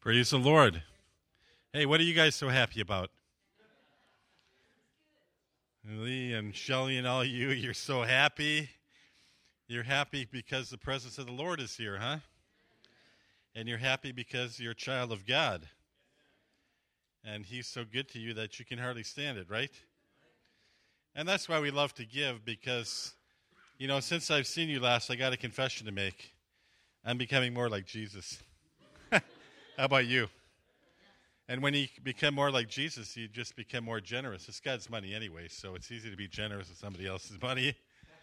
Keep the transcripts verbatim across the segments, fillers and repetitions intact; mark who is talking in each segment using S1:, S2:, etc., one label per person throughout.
S1: Praise the Lord. Hey, what are you guys so happy about? Lee and Shelley and all you, you're so happy. You're happy because the presence of the Lord is here, huh? And you're happy because you're a child of God. And He's so good to you that you can hardly stand it, right? And that's why we love to give, because, you know, since I've seen you last, I got a confession to make. I'm becoming more like Jesus. How about you? And when you become more like Jesus, you just become more generous. It's God's money anyway, so it's easy to be generous with somebody else's money.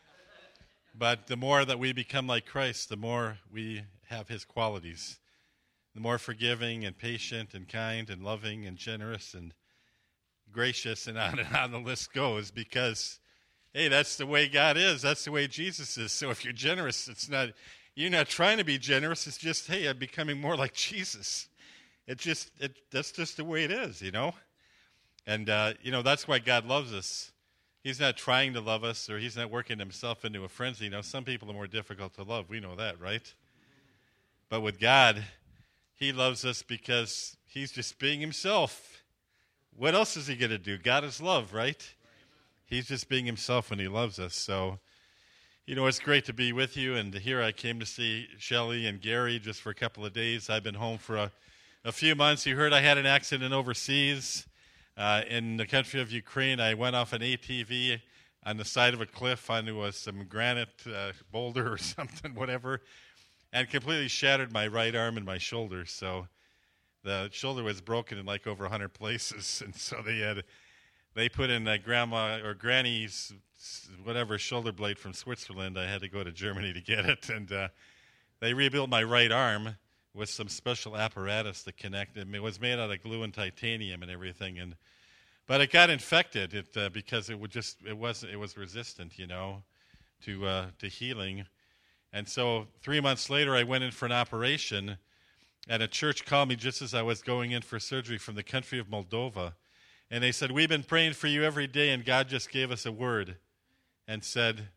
S1: But the more that we become like Christ, the more we have His qualities. The more forgiving and patient and kind and loving and generous and gracious, and on and on the list goes, because, hey, that's the way God is. That's the way Jesus is. So if you're generous, it's not, you're not trying to be generous. It's just, hey, I'm becoming more like Jesus. It just, it, that's just the way it is, you know? And, uh, you know, that's why God loves us. He's not trying to love us, or He's not working Himself into a frenzy. You know, some people are more difficult to love. We know that, right? But with God, He loves us because He's just being Himself. What else is He going to do? God is love, right? He's just being Himself when He loves us. So, you know, it's great to be with you. And here I came to see Shelley and Gary just for a couple of days. I've been home for a, a few months. You heard I had an accident overseas uh, in the country of Ukraine. I went off an A T V on the side of a cliff onto a, some granite uh, boulder or something, whatever, and completely shattered my right arm and my shoulder. So the shoulder was broken in like over one hundred places, and so they had they put in uh, grandma or granny's whatever shoulder blade from Switzerland. I had to go to Germany to get it, and uh, they rebuilt my right arm with some special apparatus to connect it. It was made out of glue and titanium and everything, and but it got infected it uh, because it would just it was it was resistant, you know, to uh, to healing. And so three months later, I went in for an operation, and a church called me just as I was going in for surgery from the country of Moldova. And they said, "We've been praying for you every day, and God just gave us a word and said,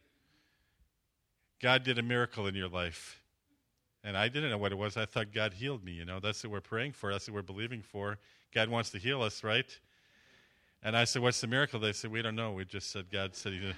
S1: God did a miracle in your life." And I didn't know what it was. I thought God healed me, you know. That's what we're praying for. That's what we're believing for. God wants to heal us, right? And I said, "What's the miracle?" They said, "We don't know. We just said God said He did."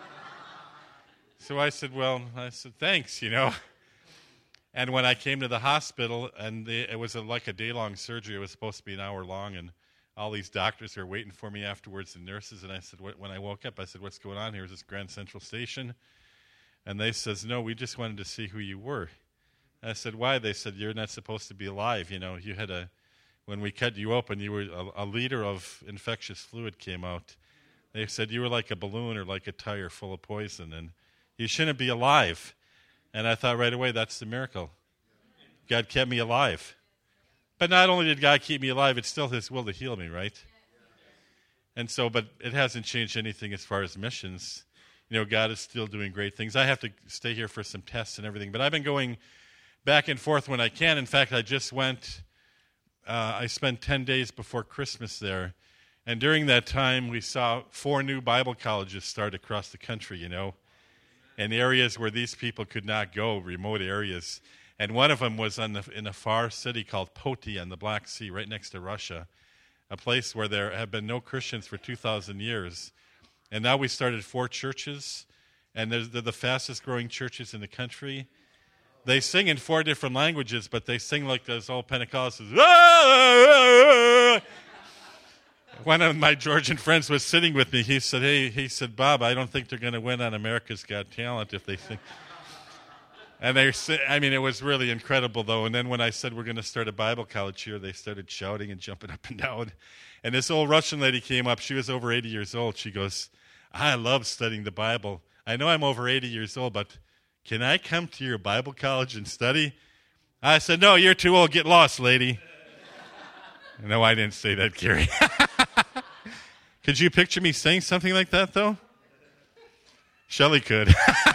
S1: So I said, well, I said, thanks, you know. And when I came to the hospital, and they, it was a, like a day-long surgery. It was supposed to be an hour long, and all these doctors were waiting for me afterwards, and nurses. And I said, what, when I woke up, I said, "What's going on here? Is this Grand Central Station?" And they says, "No, we just wanted to see who you were." I said, "Why?" They said, "You're not supposed to be alive. You know, you had a, when we cut you open, you were a, a liter of infectious fluid came out. They said you were like a balloon or like a tire full of poison, and you shouldn't be alive." And I thought right away, that's the miracle. God kept me alive. But not only did God keep me alive, it's still His will to heal me, right? And so, but it hasn't changed anything as far as missions. You know, God is still doing great things. I have to stay here for some tests and everything, but I've been going back and forth when I can. In fact, I just went, uh, I spent ten days before Christmas there. And during that time, we saw four new Bible colleges start across the country, you know, in areas where these people could not go, remote areas. And one of them was on the, in a far city called Poti on the Black Sea, right next to Russia, a place where there have been no Christians for two thousand years. And now we started four churches, and they're, they're the fastest-growing churches in the country. They sing in four different languages, but they sing like those old Pentecostals. One of my Georgian friends was sitting with me. He said, hey, he said, "Bob, I don't think they're going to win on America's Got Talent if they sing." And they, I mean, it was really incredible, though. And then when I said we're going to start a Bible college here, they started shouting and jumping up and down. And this old Russian lady came up. She was over eighty years old. She goes, "I love studying the Bible. I know I'm over eighty years old, but can I come to your Bible college and study?" I said, "No, you're too old. Get lost, lady." No, I didn't say that, Gary. Could you picture me saying something like that, though? Shelley could.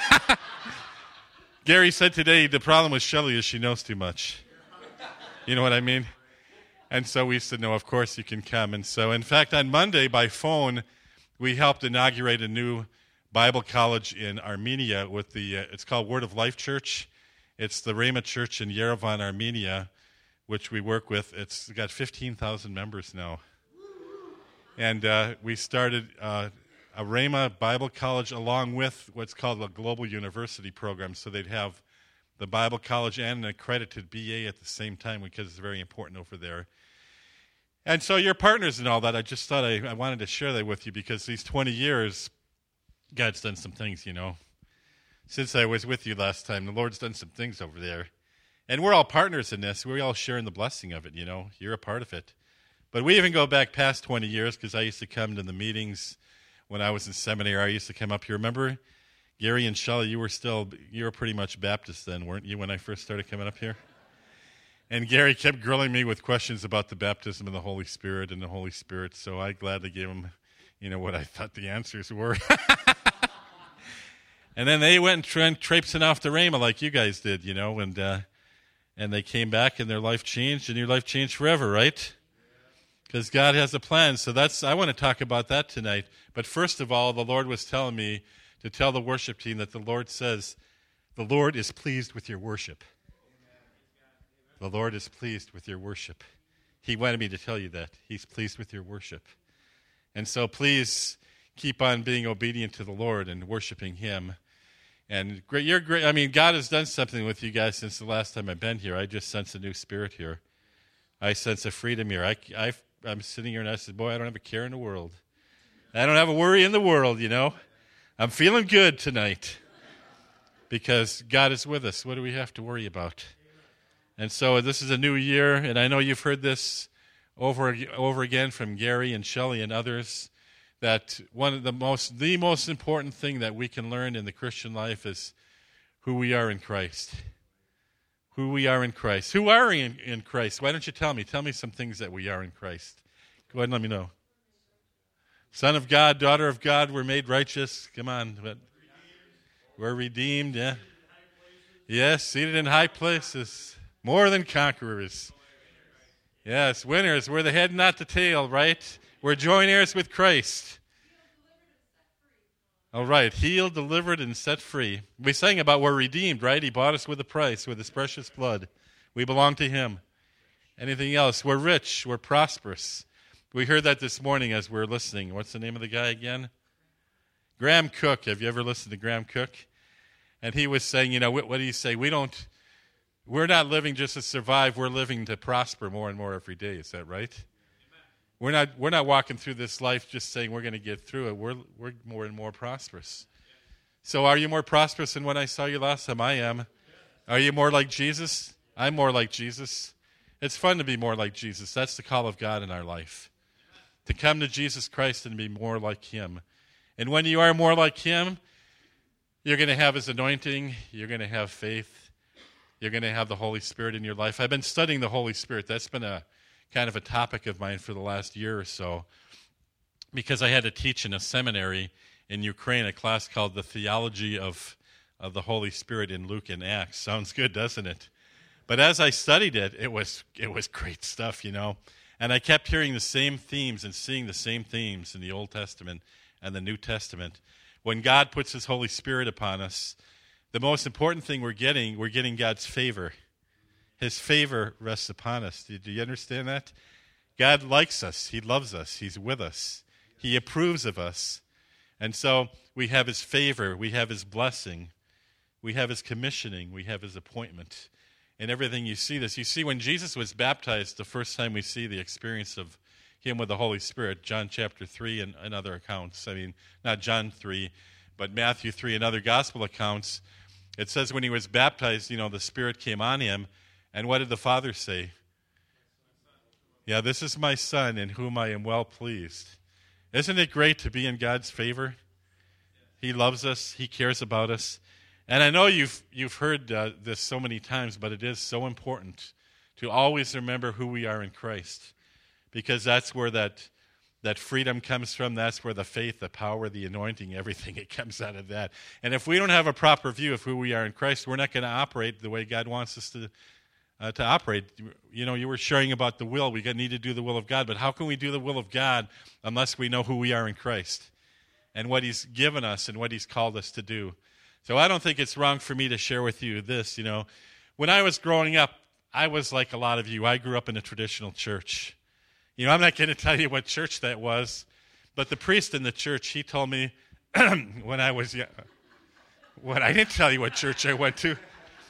S1: Gary said today the problem with Shelley is she knows too much. You know what I mean? And so we said, no, of course you can come. And so, in fact, on Monday by phone, we helped inaugurate a new Bible college in Armenia with the, uh, it's called Word of Life Church. It's the Rhema Church in Yerevan, Armenia. which we work with. It's got fifteen thousand members now. And uh, we started uh, a Rhema Bible College along with what's called a Global University program. So they'd have the Bible College and an accredited B A at the same time because it's very important over there. And so you're partners in all that. I just thought I, I wanted to share that with you because these twenty years, God's done some things, you know. Since I was with you last time, the Lord's done some things over there. And we're all partners in this. We're all sharing the blessing of it, you know. You're a part of it. But we even go back past twenty years because I used to come to the meetings when I was in seminary. I used to come up here. Remember, Gary and Shelley, you were still, you were pretty much Baptist then, weren't you, when I first started coming up here? And Gary kept grilling me with questions about the baptism of the Holy Spirit and the Holy Spirit, so I gladly gave him, you know, what I thought the answers were. And then they went and tra- traipsing off to Rhema like you guys did, you know, and uh, and they came back and their life changed, and your life changed forever, right? Because God has a plan. So that's I want to talk about that tonight. But first of all, the Lord was telling me to tell the worship team that the Lord says, the Lord is pleased with your worship. The Lord is pleased with your worship. He wanted me to tell you that. He's pleased with your worship. And so please keep on being obedient to the Lord and worshiping Him. And great, you're great. I mean, God has done something with you guys since the last time I've been here. I just sense a new spirit here. I sense a freedom here. I, I, I'm sitting here and I said, boy, I don't have a care in the world. I don't have a worry in the world, you know. I'm feeling good tonight because God is with us. What do we have to worry about? And so this is a new year, and I know you've heard this over over again from Gary and Shelley and others, that one of the most, the most important thing that we can learn in the Christian life is who we are in Christ. Who we are in Christ. Who are we in, in Christ? Why don't you tell me? Tell me some things that we are in Christ. Go ahead and let me know. Son of God, daughter of God, we're made righteous. Come on. We're redeemed, yeah. Yes, seated in high places. More than conquerors. Yes, winners. We're the head, not the tail, right? We're joint heirs with Christ. All right, healed, delivered, and set free. We sang about we're redeemed, right? He bought us with a price, with His precious blood. We belong to Him. Anything else? We're rich. We're prosperous. We heard that this morning as we were listening. What's the name of the guy again? Graham Cook. Have you ever listened to Graham Cook? And he was saying, you know, what, what do you say? We don't, we're not living just to survive. We're living to prosper more and more every day. Is that right? We're not we're not walking through this life just saying we're going to get through it. We're we're more and more prosperous. So are you more prosperous than when I saw you last time? I am. Are you more like Jesus? I'm more like Jesus. It's fun to be more like Jesus. That's the call of God in our life. To come to Jesus Christ and be more like Him. And when you are more like Him, you're going to have His anointing. You're going to have faith. You're going to have the Holy Spirit in your life. I've been studying the Holy Spirit. That's been a kind of a topic of mine for the last year or so, because I had to teach in a seminary in Ukraine, a class called The Theology of, of the Holy Spirit in Luke and Acts. Sounds good, doesn't it? But as I studied it, it was it was great stuff, you know. And I kept hearing the same themes and seeing the same themes in the Old Testament and the New Testament. When God puts His Holy Spirit upon us, the most important thing we're getting, we're getting God's favor. His favor rests upon us. Do you understand that? God likes us. He loves us. He's with us. He approves of us. And so we have His favor. We have His blessing. We have His commissioning. We have His appointment. And everything you see this. You see, when Jesus was baptized, the first time we see the experience of Him with the Holy Spirit, John chapter three and, and other accounts. I mean, not John three, but Matthew three and other gospel accounts. It says when He was baptized, you know, the Spirit came on Him. And what did the Father say? Yeah, this is my Son in whom I am well pleased. Isn't it great to be in God's favor? He loves us. He cares about us. And I know you've you've heard uh, this so many times, but it is so important to always remember who we are in Christ, because that's where that that freedom comes from. That's where the faith, the power, the anointing, everything, it comes out of that. And if we don't have a proper view of who we are in Christ, we're not going to operate the way God wants us to Uh, to operate. You know, you were sharing about the will. We need to do the will of God, but how can we do the will of God unless we know who we are in Christ and what He's given us and what He's called us to do? So I don't think it's wrong for me to share with you this, you know. When I was growing up, I was like a lot of you. I grew up in a traditional church. You know, I'm not going to tell you what church that was, but the priest in the church, he told me when I was young. What, I didn't tell you what church I went to.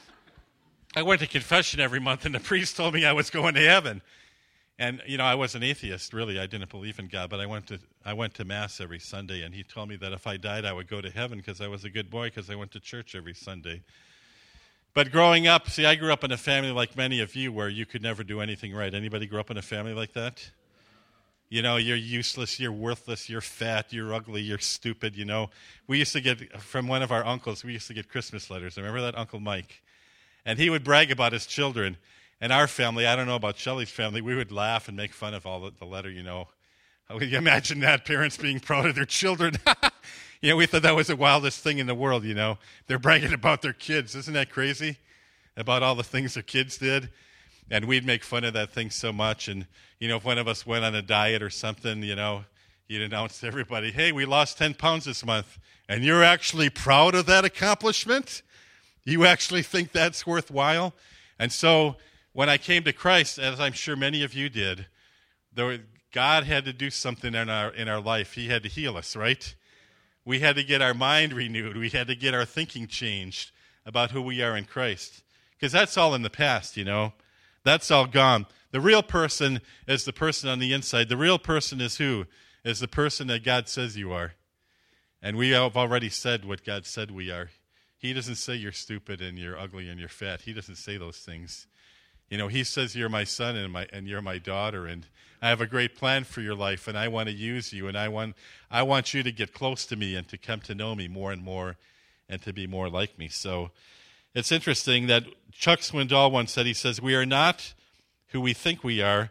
S1: I went to confession every month, and the priest told me I was going to heaven. And, you know, I was an atheist, really. I didn't believe in God, but I went to I went to Mass every Sunday, and he told me that if I died, I would go to heaven because I was a good boy because I went to church every Sunday. But growing up, see, I grew up in a family like many of you where you could never do anything right. Anybody grew up in a family like that? You know, you're useless, you're worthless, you're fat, you're ugly, you're stupid, you know. We used to get, from one of our uncles, we used to get Christmas letters. Remember that, Uncle Mike? And he would brag about his children. And our family, I don't know about Shelley's family, we would laugh and make fun of all the, the letter, you know. How would you imagine that, parents being proud of their children? You know, we thought that was the wildest thing in the world, you know. They're bragging about their kids. Isn't that crazy? About all the things their kids did. And we'd make fun of that thing so much. And, you know, if one of us went on a diet or something, you know, you'd announce to everybody, hey, we lost ten pounds this month. And you're actually proud of that accomplishment? You actually think that's worthwhile? And so when I came to Christ, as I'm sure many of you did, there, God had to do something in our in our life. He had to heal us, right? We had to get our mind renewed. We had to get our thinking changed about who we are in Christ. Because that's all in the past, you know. That's all gone. The real person is the person on the inside. The real person is who? Is the person that God says you are. And we have already said what God said we are. He doesn't say you're stupid and you're ugly and you're fat. He doesn't say those things. You know, he says you're my son and my and you're my daughter, and I have a great plan for your life, and I want to use you, and I want I want you to get close to me and to come to know me more and more and to be more like me. So it's interesting that Chuck Swindoll once said, he says, we are not who we think we are.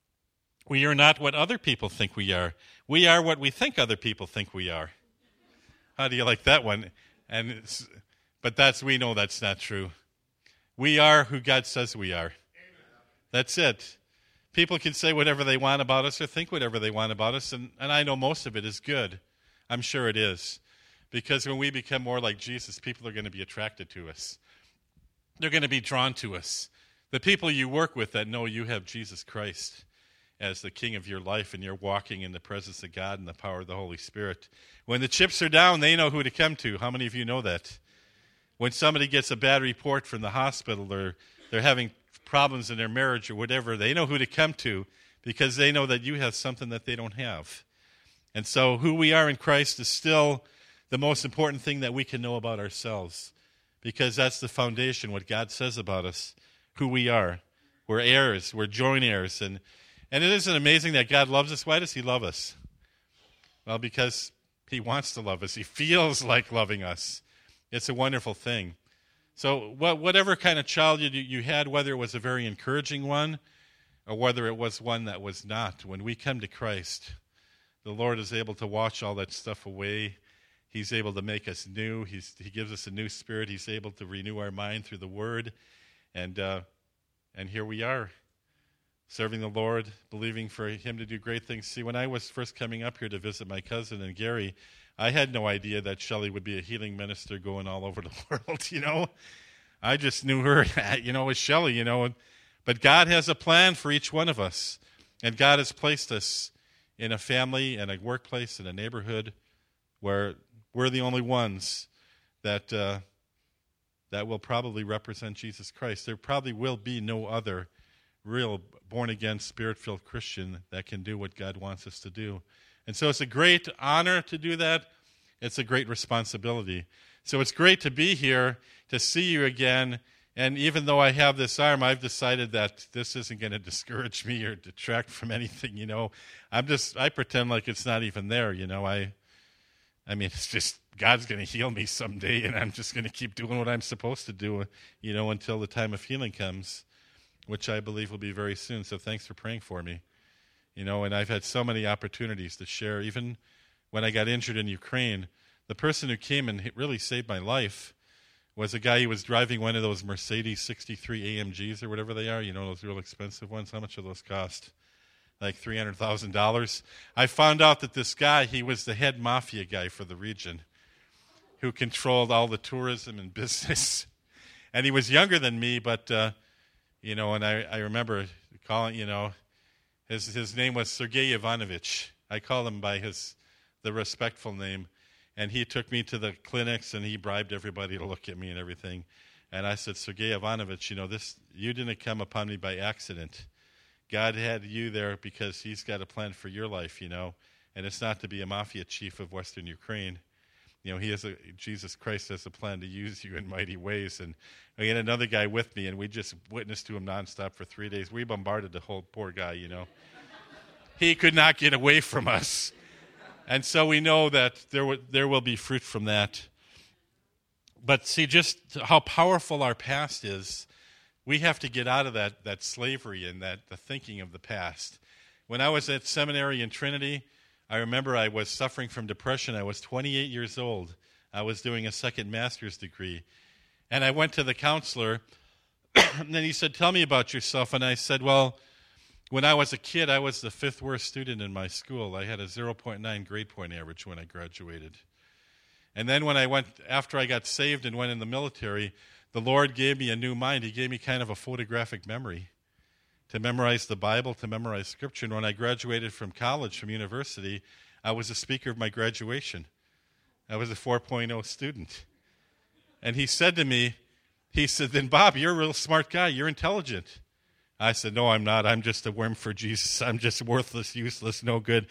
S1: We are not what other people think we are. We are what we think other people think we are. How do you like that one? And it's, but that's we know that's not true. We are who God says we are. That's it. People can say whatever they want about us or think whatever they want about us, and, and I know most of it is good. I'm sure it is. Because when we become more like Jesus, people are going to be attracted to us. They're going to be drawn to us. The people you work with that know you have Jesus Christ as the king of your life and you're walking in the presence of God and the power of the Holy Spirit. When the chips are down, they know who to come to. How many of you know that? When somebody gets a bad report from the hospital or they're having problems in their marriage or whatever, they know who to come to because they know that you have something that they don't have. And so who we are in Christ is still the most important thing that we can know about ourselves, because that's the foundation, what God says about us, who we are. We're heirs, we're joint heirs. And, and it isn't amazing that God loves us. Why does he love us? Well, because he wants to love us. He feels like loving us. It's a wonderful thing. So whatever kind of child you, you had, whether it was a very encouraging one or whether it was one that was not, when we come to Christ, the Lord is able to wash all that stuff away. He's able to make us new. He's, he gives us a new spirit. He's able to renew our mind through the Word. And, uh, and here we are, serving the Lord, believing for him to do great things. See, when I was first coming up here to visit my cousin and Gary, I had no idea that Shelley would be a healing minister going all over the world, you know. I just knew her, you know, as Shelley, you know. But God has a plan for each one of us. And God has placed us in a family and a workplace and a neighborhood where we're the only ones that uh, that will probably represent Jesus Christ. There probably will be no other real born-again, spirit-filled Christian that can do what God wants us to do. And so it's a great honor to do that. It's a great responsibility. So it's great to be here, to see you again. And even though I have this arm, I've decided that this isn't going to discourage me or detract from anything, you know. I'm just, I pretend like it's not even there, you know. I, I mean, it's just, God's going to heal me someday, and I'm just going to keep doing what I'm supposed to do, you know, until the time of healing comes, which I believe will be very soon. So thanks for praying for me. You know, and I've had so many opportunities to share. Even when I got injured in Ukraine, the person who came and really saved my life was a guy who was driving one of those Mercedes sixty-three A M Gs or whatever they are, you know, those real expensive ones. How much do those cost? Like three hundred thousand dollars. I found out that this guy, he was the head mafia guy for the region who controlled all the tourism and business. And he was younger than me, but uh, You know, and I, I remember calling, you know, his his name was Sergei Ivanovich. I call him by his the respectful name. And he took me to the clinics, and he bribed everybody to look at me and everything. And I said, Sergei Ivanovich, you know, this you didn't come upon me by accident. God had you there because he's got a plan for your life, you know. And it's not to be a mafia chief of Western Ukraine. You know, he has a, Jesus Christ has a plan to use you in mighty ways. And we had another guy with me, and we just witnessed to him nonstop for three days. We bombarded the whole poor guy, you know. He could not get away from us. And so we know that there w- there will be fruit from that. But see, just how powerful our past is, we have to get out of that, that slavery and that the thinking of the past. When I was at seminary in Trinity, I remember I was suffering from depression. I was twenty-eight years old. I was doing a second master's degree. And I went to the counselor, and then he said, tell me about yourself. And I said, well, when I was a kid, I was the fifth worst student in my school. I had a zero point nine grade point average when I graduated. And then when I went, after I got saved and went in the military, the Lord gave me a new mind. He gave me kind of a photographic memory to memorize the Bible, to memorize Scripture. And when I graduated from college, from university, I was a speaker of my graduation. I was a four point oh student. And he said to me, he said, then Bob, you're a real smart guy. You're intelligent. I said, no, I'm not. I'm just a worm for Jesus. I'm just worthless, useless, no good.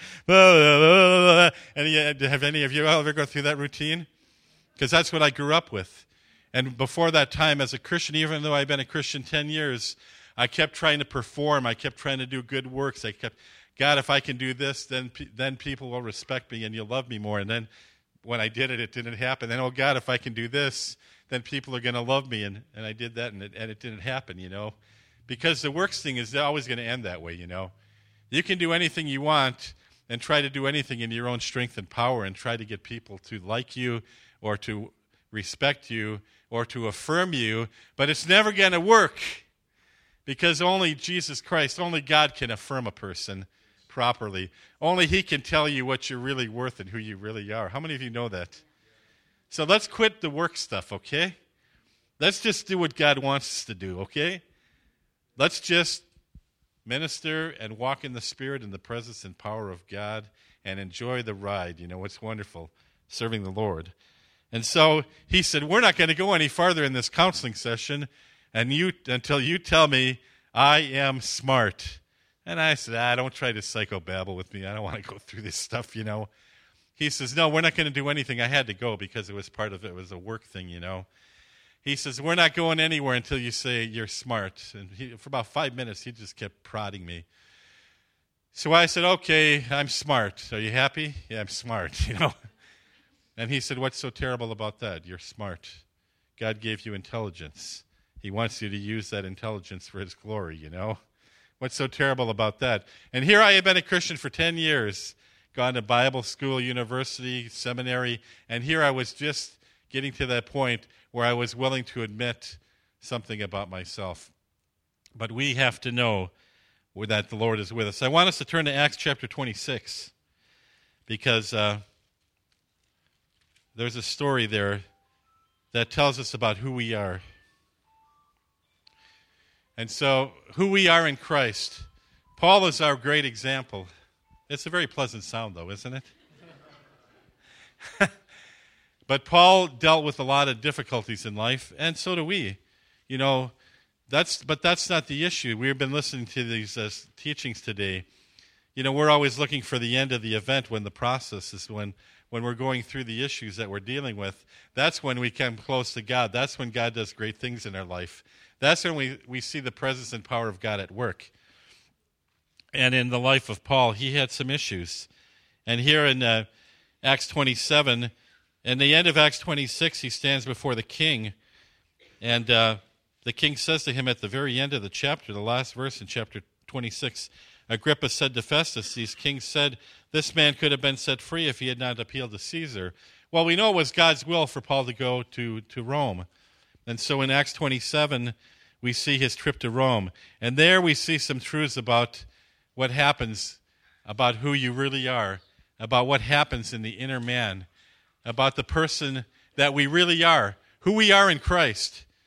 S1: And have any of you ever go through that routine? Because that's what I grew up with. And before that time, as a Christian, even though I've been a Christian ten years, I kept trying to perform. I kept trying to do good works. I kept, God, if I can do this, then then people will respect me and you'll love me more. And then when I did it, it didn't happen. Then, oh, God, if I can do this, then people are going to love me. And, and I did that, and it, and it didn't happen, you know. Because the works thing is always going to end that way, you know. You can do anything you want and try to do anything in your own strength and power and try to get people to like you or to respect you or to affirm you, but it's never going to work because only Jesus Christ, only God can affirm a person properly. Only he can tell you what you're really worth and who you really are. How many of you know that? So let's quit the work stuff, okay? Let's just do what God wants us to do, okay? Let's just minister and walk in the Spirit and the presence and power of God and enjoy the ride. You know, it's wonderful, serving the Lord. And so he said, we're not going to go any farther in this counseling session and you until you tell me I am smart. And I said, ah, don't try to psychobabble with me. I don't want to go through this stuff, you know. He says, no, we're not going to do anything. I had to go because it was part of it. It was a work thing, you know. He says, we're not going anywhere until you say you're smart. And he, for about five minutes, he just kept prodding me. So I said, okay, I'm smart. Are you happy? Yeah, I'm smart, you know. And he said, what's so terrible about that? You're smart. God gave you intelligence. He wants you to use that intelligence for his glory, you know. What's so terrible about that? And here I have been a Christian for ten years, gone to Bible school, university, seminary, and here I was just getting to that point where I was willing to admit something about myself. But we have to know that the Lord is with us. I want us to turn to Acts chapter twenty-six because uh, there's a story there that tells us about who we are. And so, who we are in Christ. Paul is our great example. It's a very pleasant sound, though, isn't it? But Paul dealt with a lot of difficulties in life, and so do we. You know, that's but that's not the issue. We've been listening to these uh, teachings today. You know, we're always looking for the end of the event when the process is when, when we're going through the issues that we're dealing with. That's when we come close to God. That's when God does great things in our life. That's when we, we see the presence and power of God at work. And in the life of Paul, he had some issues. And here in uh, Acts twenty-seven, in the end of Acts twenty-six, he stands before the king. And uh, the king says to him at the very end of the chapter, the last verse in chapter twenty-six, Agrippa said to Festus, these kings said, this man could have been set free if he had not appealed to Caesar. Well, we know it was God's will for Paul to go to, to Rome. And so in Acts twenty-seven, we see his trip to Rome. And there we see some truths about what happens, about who you really are, about what happens in the inner man, about the person that we really are, who we are in Christ,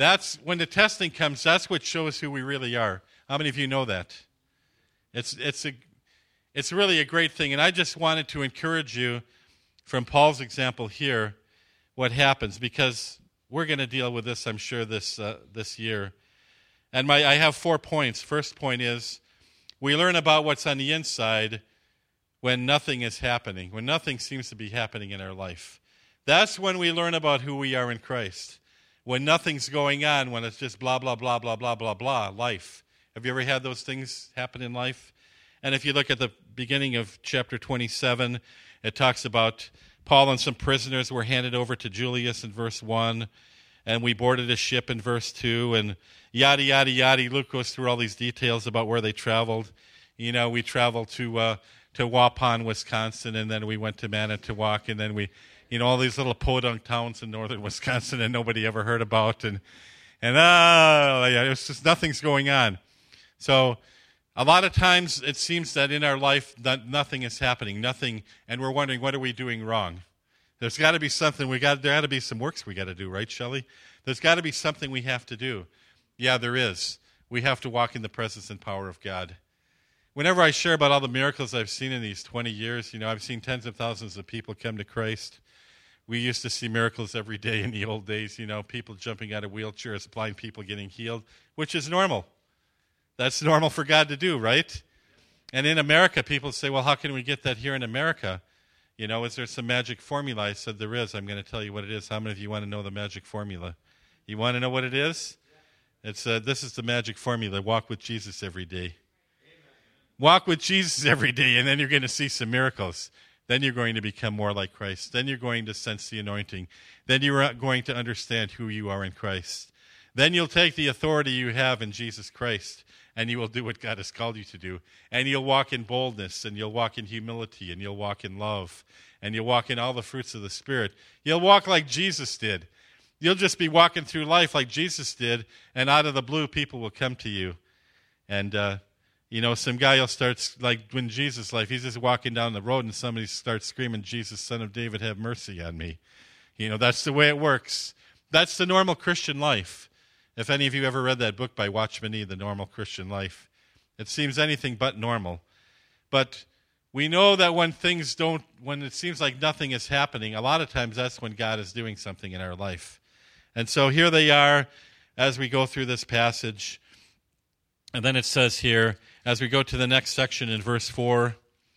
S1: That's when the testing comes, that's what shows who we really are. How many of you know that? It's it's a it's really a great thing. And I just wanted to encourage you from Paul's example here, what happens, because we're going to deal with this, I'm sure, this uh, this year. And my I have four points. First point is, we learn about what's on the inside when nothing is happening, when nothing seems to be happening in our life. That's when we learn about who we are in Christ. When nothing's going on, when it's just blah, blah, blah, blah, blah, blah, blah, life. Have you ever had those things happen in life? And if you look at the beginning of chapter twenty-seven, it talks about Paul and some prisoners were handed over to Julius in verse one, and we boarded a ship in verse two, and yada, yada, yada. Luke goes through all these details about where they traveled. You know, we traveled to uh, to Waupun, Wisconsin, and then we went to Manitowoc, and then we, you know, all these little podunk towns in northern Wisconsin that nobody ever heard about, and and uh, yeah, it was just nothing's going on. So a lot of times it seems that in our life that nothing is happening, nothing, and we're wondering, what are we doing wrong? There's got to be something we got. There got to be some works we got to do, right, Shelley? There's got to be something we have to do. Yeah, there is. We have to walk in the presence and power of God. Whenever I share about all the miracles I've seen in these twenty years, you know, I've seen tens of thousands of people come to Christ. We used to see miracles every day in the old days, you know, people jumping out of wheelchairs, blind people getting healed, which is normal. That's normal for God to do, right? And in America, people say, well, how can we get that here in America? You know, is there some magic formula? I said, there is. I'm going to tell you what it is. How many of you want to know the magic formula? You want to know what it is? It's uh, this is the magic formula. Walk with Jesus every day. Walk with Jesus every day, and then you're going to see some miracles. Then you're going to become more like Christ. Then you're going to sense the anointing. Then you're going to understand who you are in Christ. Then you'll take the authority you have in Jesus Christ, and you will do what God has called you to do. And you'll walk in boldness, and you'll walk in humility, and you'll walk in love, and you'll walk in all the fruits of the Spirit. You'll walk like Jesus did. You'll just be walking through life like Jesus did, and out of the blue, people will come to you. And, uh, you know, some guy will start, like when Jesus' life, he's just walking down the road, and somebody starts screaming, Jesus, Son of David, have mercy on me. You know, that's the way it works. That's the normal Christian life. If any of you ever read that book by Watchman Nee, The Normal Christian Life, it seems anything but normal. But we know that when things don't, when it seems like nothing is happening, a lot of times that's when God is doing something in our life. And so here they are as we go through this passage. And then it says here, as we go to the next section in verse four,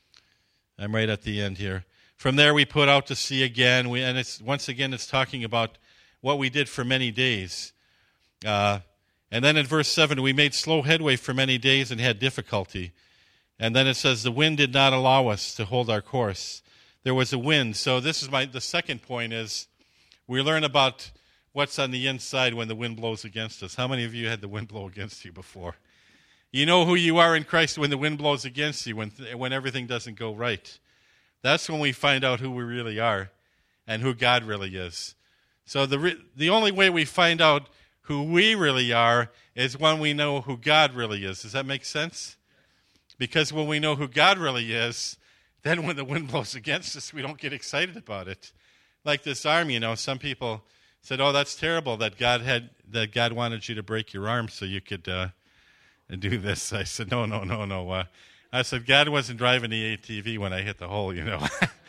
S1: I'm right at the end here. From there we put out to sea again, we, and it's once again it's talking about what we did for many days. Uh, and then in verse seven, we made slow headway for many days and had difficulty. And then it says, the wind did not allow us to hold our course. There was a wind. So this is my the second point is we learn about what's on the inside when the wind blows against us. How many of you had the wind blow against you before? You know who you are in Christ when the wind blows against you, when when everything doesn't go right. That's when we find out who we really are and who God really is. So the re- the only way we find out who we really are is when we know who God really is. Does that make sense? Because when we know who God really is, then when the wind blows against us, we don't get excited about it. Like this arm, you know, some people said, "Oh, that's terrible that God had that God wanted you to break your arm so you could uh, do this." I said, "No, no, no, no." Uh, I said, "God wasn't driving the A T V when I hit the hole, you know."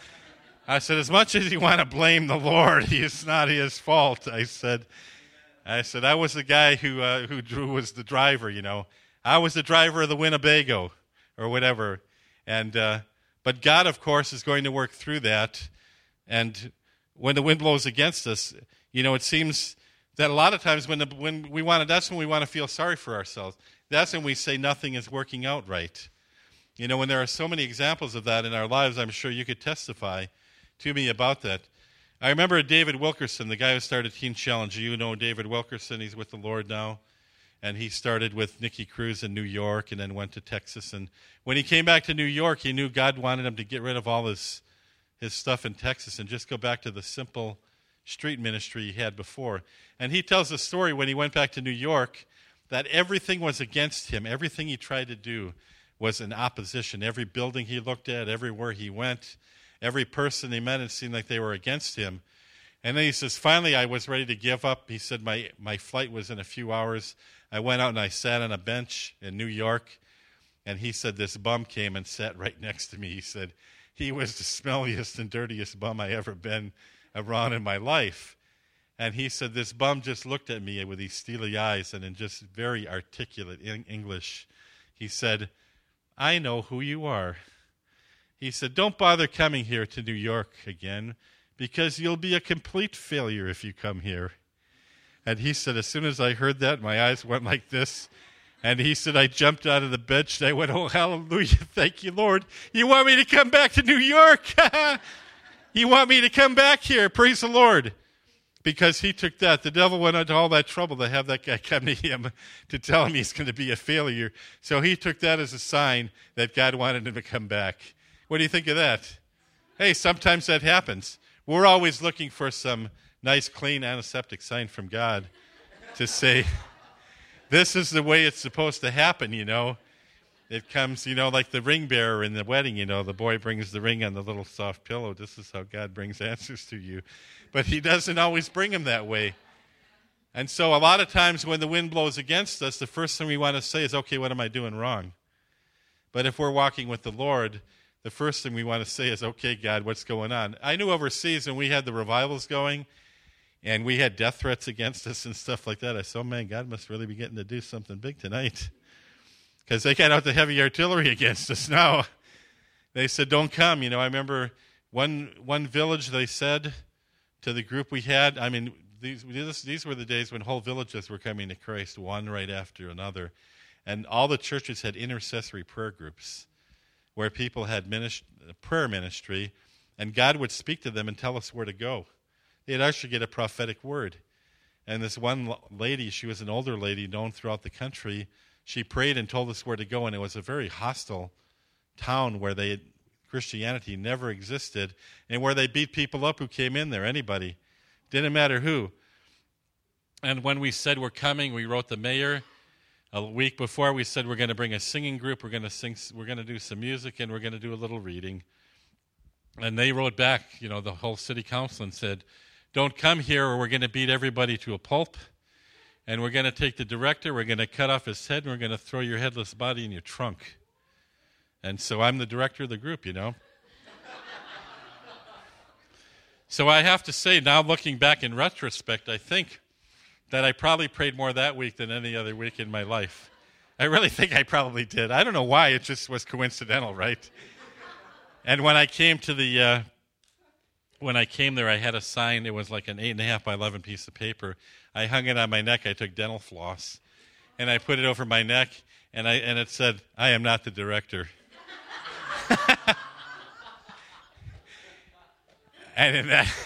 S1: I said, "As much as you want to blame the Lord, it's not His fault." I said. I said, I was the guy who uh, who drew was the driver, you know. I was the driver of the Winnebago or whatever. And uh, but God, of course, is going to work through that. And when the wind blows against us, you know, it seems that a lot of times when the, when we want to, that's when we want to feel sorry for ourselves. That's when we say nothing is working out right. You know, when there are so many examples of that in our lives, I'm sure you could testify to me about that. I remember David Wilkerson, the guy who started Teen Challenge. You know David Wilkerson. He's with the Lord now. And he started with Nicky Cruz in New York and then went to Texas. And when he came back to New York, he knew God wanted him to get rid of all his, his stuff in Texas and just go back to the simple street ministry he had before. And he tells the story when he went back to New York that everything was against him. Everything he tried to do was in opposition. Every building he looked at, everywhere he went, every person he met, it seemed like they were against him. And then he says, finally, I was ready to give up. He said, my, my flight was in a few hours. I went out and I sat on a bench in New York. And he said, this bum came and sat right next to me. He said, he was the smelliest and dirtiest bum I ever been around in my life. And he said, this bum just looked at me with these steely eyes and in just very articulate in English. He said, I know who you are. He said, don't bother coming here to New York again, because you'll be a complete failure if you come here. And he said, as soon as I heard that, my eyes went like this. And he said, I jumped out of the bench and I went, oh, hallelujah, thank you, Lord. You want me to come back to New York? You want me to come back here? Praise the Lord. Because he took that. The devil went into all that trouble to have that guy come to him to tell him he's going to be a failure. So he took that as a sign that God wanted him to come back. What do you think of that? Hey, sometimes that happens. We're always looking for some nice, clean, antiseptic sign from God to say, this is the way it's supposed to happen, you know. It comes, you know, like the ring bearer in the wedding, you know. The boy brings the ring on the little soft pillow. This is how God brings answers to you. But he doesn't always bring them that way. And so a lot of times when the wind blows against us, the first thing we want to say is, okay, what am I doing wrong? But if we're walking with the Lord, the first thing we want to say is, okay, God, what's going on? I knew overseas when we had the revivals going and we had death threats against us and stuff like that, I said, oh, man, God must really be getting to do something big tonight, because they got out the heavy artillery against us now. They said, don't come. You know, I remember one one village, they said to the group we had, I mean, these, these were the days when whole villages were coming to Christ, one right after another. And all the churches had intercessory prayer groups where people had minist- prayer ministry, and God would speak to them and tell us where to go. They'd actually get a prophetic word. And this one lady, she was an older lady known throughout the country, she prayed and told us where to go, and it was a very hostile town where they Christianity never existed, and where they beat people up who came in there, anybody. Didn't matter who. And when we said we're coming, we wrote the mayor. A week before, we said we're going to bring a singing group, we're going to sing, we're going to do some music, and we're going to do a little reading. And they wrote back, you know, the whole city council, and said, don't come here or we're going to beat everybody to a pulp, and we're going to take the director, we're going to cut off his head, and we're going to throw your headless body in your trunk. And so I'm the director of the group, you know. So I have to say, now looking back in retrospect, I think that I probably prayed more that week than any other week in my life. I really think I probably did. I don't know why. It just was coincidental, right? And when I came to the, uh, when I came there, I had a sign. It was like an eight and a half by eleven piece of paper. I hung it on my neck. I took dental floss, and I put it over my neck, and I and it said, "I am not the director." and in that,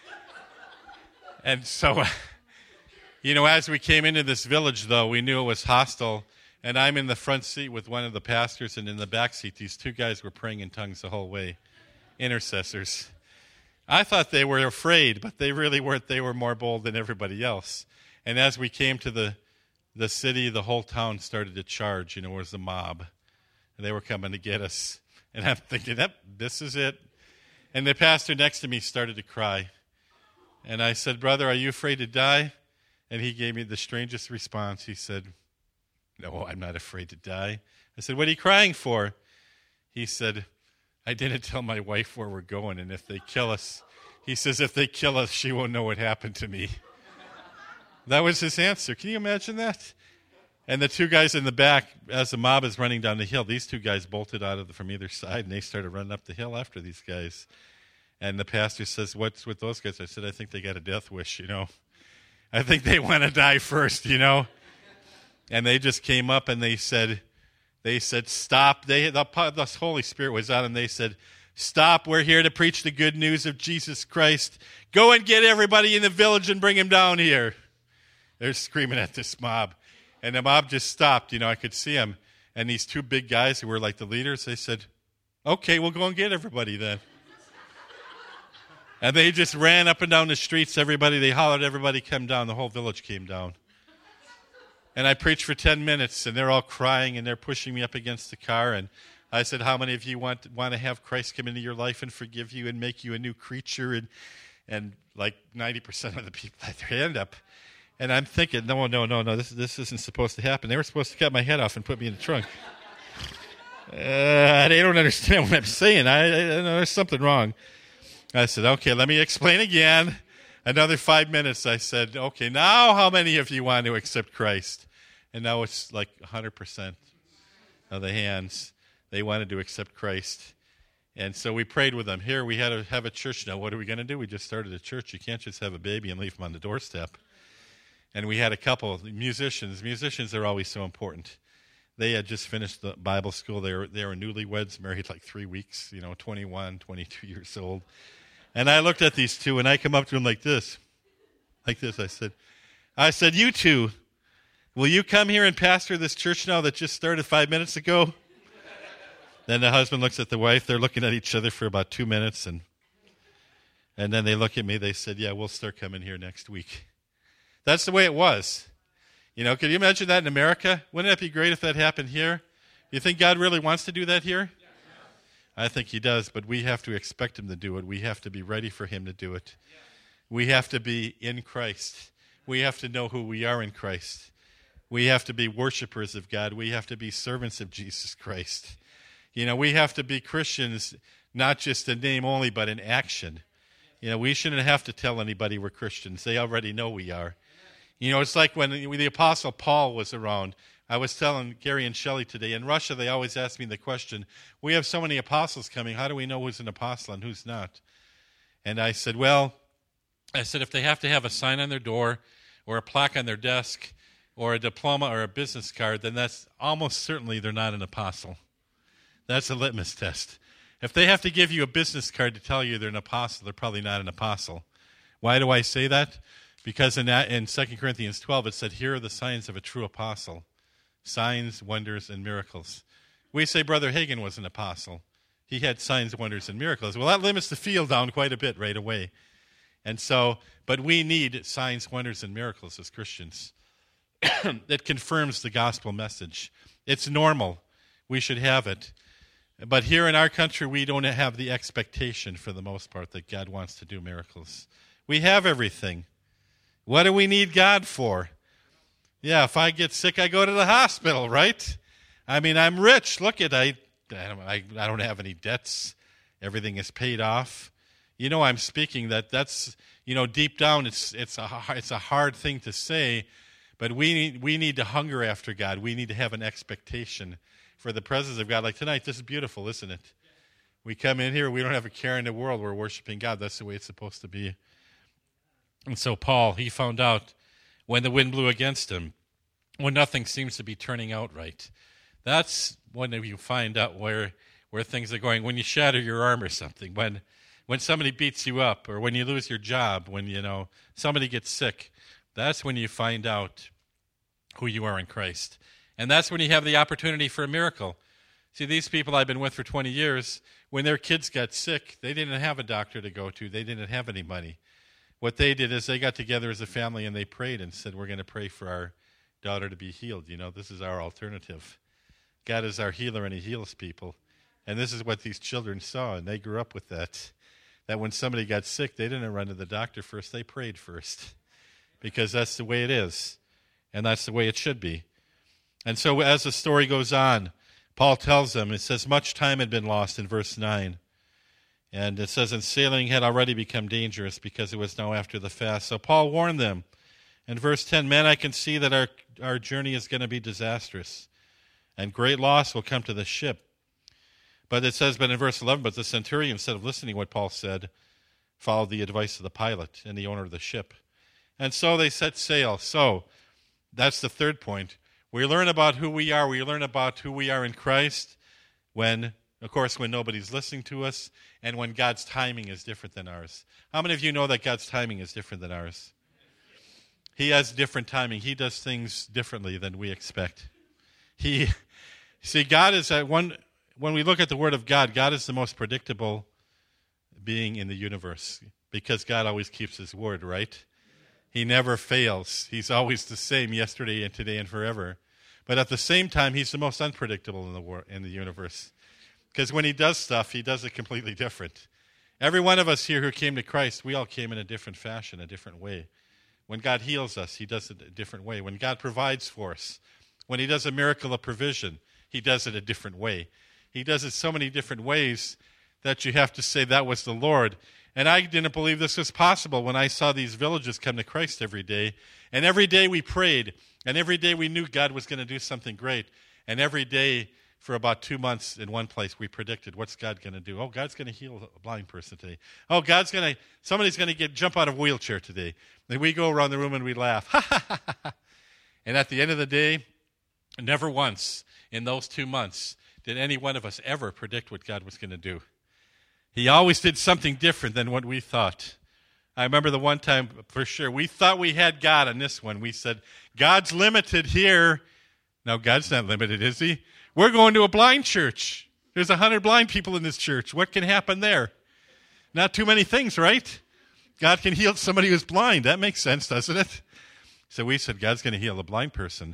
S1: and so. Uh, You know, as we came into this village, though, we knew it was hostile, and I'm in the front seat with one of the pastors, and in the back seat, these two guys were praying in tongues the whole way, intercessors. I thought they were afraid, but they really weren't. They were more bold than everybody else. And as we came to the, the city, the whole town started to charge. You know, it was the mob, and they were coming to get us. And I'm thinking, yep, this is it. And the pastor next to me started to cry. And I said, brother, are you afraid to die? And he gave me the strangest response. He said, no, I'm not afraid to die. I said, what are you crying for? He said, I didn't tell my wife where we're going, and if they kill us, he says, if they kill us, she won't know what happened to me. That was his answer. Can you imagine that? And the two guys in the back, as the mob is running down the hill, these two guys bolted out of the, from either side, and they started running up the hill after these guys. And the pastor says, what's with those guys? I said, I think they got a death wish, you know. I think they want to die first, you know. And they just came up and they said, they said, stop. They the, the Holy Spirit was on, and they said, stop. We're here to preach the good news of Jesus Christ. Go and get everybody in the village and bring him down here. They're screaming at this mob. And the mob just stopped. You know, I could see them. And these two big guys who were like the leaders, they said, okay, we'll go and get everybody then. And they just ran up and down the streets, everybody, they hollered, everybody come down. The whole village came down. And I preached for ten minutes, and they're all crying, and they're pushing me up against the car. And I said, how many of you want, want to have Christ come into your life and forgive you and make you a new creature? And, and like ninety percent of the people had their hand up. And I'm thinking, no, no, no, no, this this isn't supposed to happen. They were supposed to cut my head off and put me in the trunk. Uh, they don't understand what I'm saying. I, I, I know there's something wrong. I said, okay, let me explain again. Another five minutes, I said, okay, now how many of you want to accept Christ? And now it's like one hundred percent of the hands. They wanted to accept Christ. And so we prayed with them. Here, we had to have a church now. What are we going to do? We just started a church. You can't just have a baby and leave him on the doorstep. And we had a couple of musicians. Musicians are always so important. They had just finished the Bible school. They were, they were newlyweds, married like three weeks, you know, twenty-one, twenty-two years old. And I looked at these two, and I come up to them like this. Like this, I said, I said, you two, will you come here and pastor this church now that just started five minutes ago? Then the husband looks at the wife. They're looking at each other for about two minutes. And and then they look at me. They said, yeah, we'll start coming here next week. That's the way it was. You know, can you imagine that in America? Wouldn't it be great if that happened here? Do you think God really wants to do that here? Yes. I think he does, but we have to expect him to do it. We have to be ready for him to do it. Yes. We have to be in Christ. We have to know who we are in Christ. We have to be worshipers of God. We have to be servants of Jesus Christ. You know, we have to be Christians, not just in name only, but in action. You know, we shouldn't have to tell anybody we're Christians. They already know we are. You know, it's like when the Apostle Paul was around. I was telling Gary and Shelley today, in Russia they always ask me the question, we have so many apostles coming, how do we know who's an apostle and who's not? And I said, well, I said if they have to have a sign on their door or a plaque on their desk or a diploma or a business card, then that's almost certainly they're not an apostle. That's a litmus test. If they have to give you a business card to tell you they're an apostle, they're probably not an apostle. Why do I say that? Because in, that, in Second Corinthians twelve, it said, here are the signs of a true apostle. Signs, wonders, and miracles. We say Brother Hagin was an apostle. He had signs, wonders, and miracles. Well, that limits the field down quite a bit right away. And so, but we need signs, wonders, and miracles as Christians. That confirms the gospel message. It's normal. We should have it. But here in our country, we don't have the expectation, for the most part, that God wants to do miracles. We have everything. What do we need God for? Yeah, if I get sick, I go to the hospital, right? I mean, I'm rich. Look at I, I don't, I, I don't have any debts. Everything is paid off. You know, I'm speaking that that's, you know, deep down, it's it's a it's a hard thing to say, but we need we need to hunger after God. We need to have an expectation for the presence of God. Like tonight, this is beautiful, isn't it? We come in here, we don't have a care in the world. We're worshiping God. That's the way it's supposed to be. And so Paul, he found out when the wind blew against him, when nothing seems to be turning out right. That's when you find out where where things are going. When you shatter your arm or something, when when somebody beats you up, or when you lose your job, when you know somebody gets sick, that's when you find out who you are in Christ. And that's when you have the opportunity for a miracle. See, these people I've been with for twenty years, when their kids got sick, they didn't have a doctor to go to. They didn't have any money. What they did is they got together as a family and they prayed and said, we're going to pray for our daughter to be healed. You know, this is our alternative. God is our healer and he heals people. And this is what these children saw, and they grew up with that. That when somebody got sick, they didn't run to the doctor first. They prayed first, because that's the way it is, and that's the way it should be. And so as the story goes on, Paul tells them, it says, much time had been lost in verse nine. And it says, and sailing had already become dangerous because it was now after the fast. So Paul warned them. In verse ten, men, I can see that our, our journey is going to be disastrous, and great loss will come to the ship. But it says, but in verse eleven, but the centurion, instead of listening to what Paul said, followed the advice of the pilot and the owner of the ship. And so they set sail. So that's the third point. We learn about who we are. We learn about who we are in Christ when, of course, when nobody's listening to us, and when God's timing is different than ours. How many of you know that God's timing is different than ours? He has different timing. He does things differently than we expect. He, see, God is at one, when we look at the Word of God, God is the most predictable being in the universe, because God always keeps his word, right? He never fails. He's always the same yesterday and today and forever. But at the same time, he's the most unpredictable in the wor- in the universe. Because when he does stuff, he does it completely different. Every one of us here who came to Christ, we all came in a different fashion, a different way. When God heals us, he does it a different way. When God provides for us, when he does a miracle of provision, he does it a different way. He does it so many different ways that you have to say that was the Lord. And I didn't believe this was possible when I saw these villages come to Christ every day. And every day we prayed, and every day we knew God was going to do something great. And every day for about two months in one place we predicted, what's God going to do? Oh, God's going to heal a blind person today. Oh, God's going to, somebody's going to get jump out of a wheelchair today. And we go around the room and we laugh. Ha, ha, ha, ha. And at the end of the day, never once in those two months did any one of us ever predict what God was going to do. He always did something different than what we thought. I remember the one time for sure, we thought we had God on this one. We said, God's limited here. No, God's not limited, is he? We're going to a blind church. There's a hundred blind people in this church. What can happen there? Not too many things, right? God can heal somebody who's blind. That makes sense, doesn't it? So we said, God's going to heal a blind person.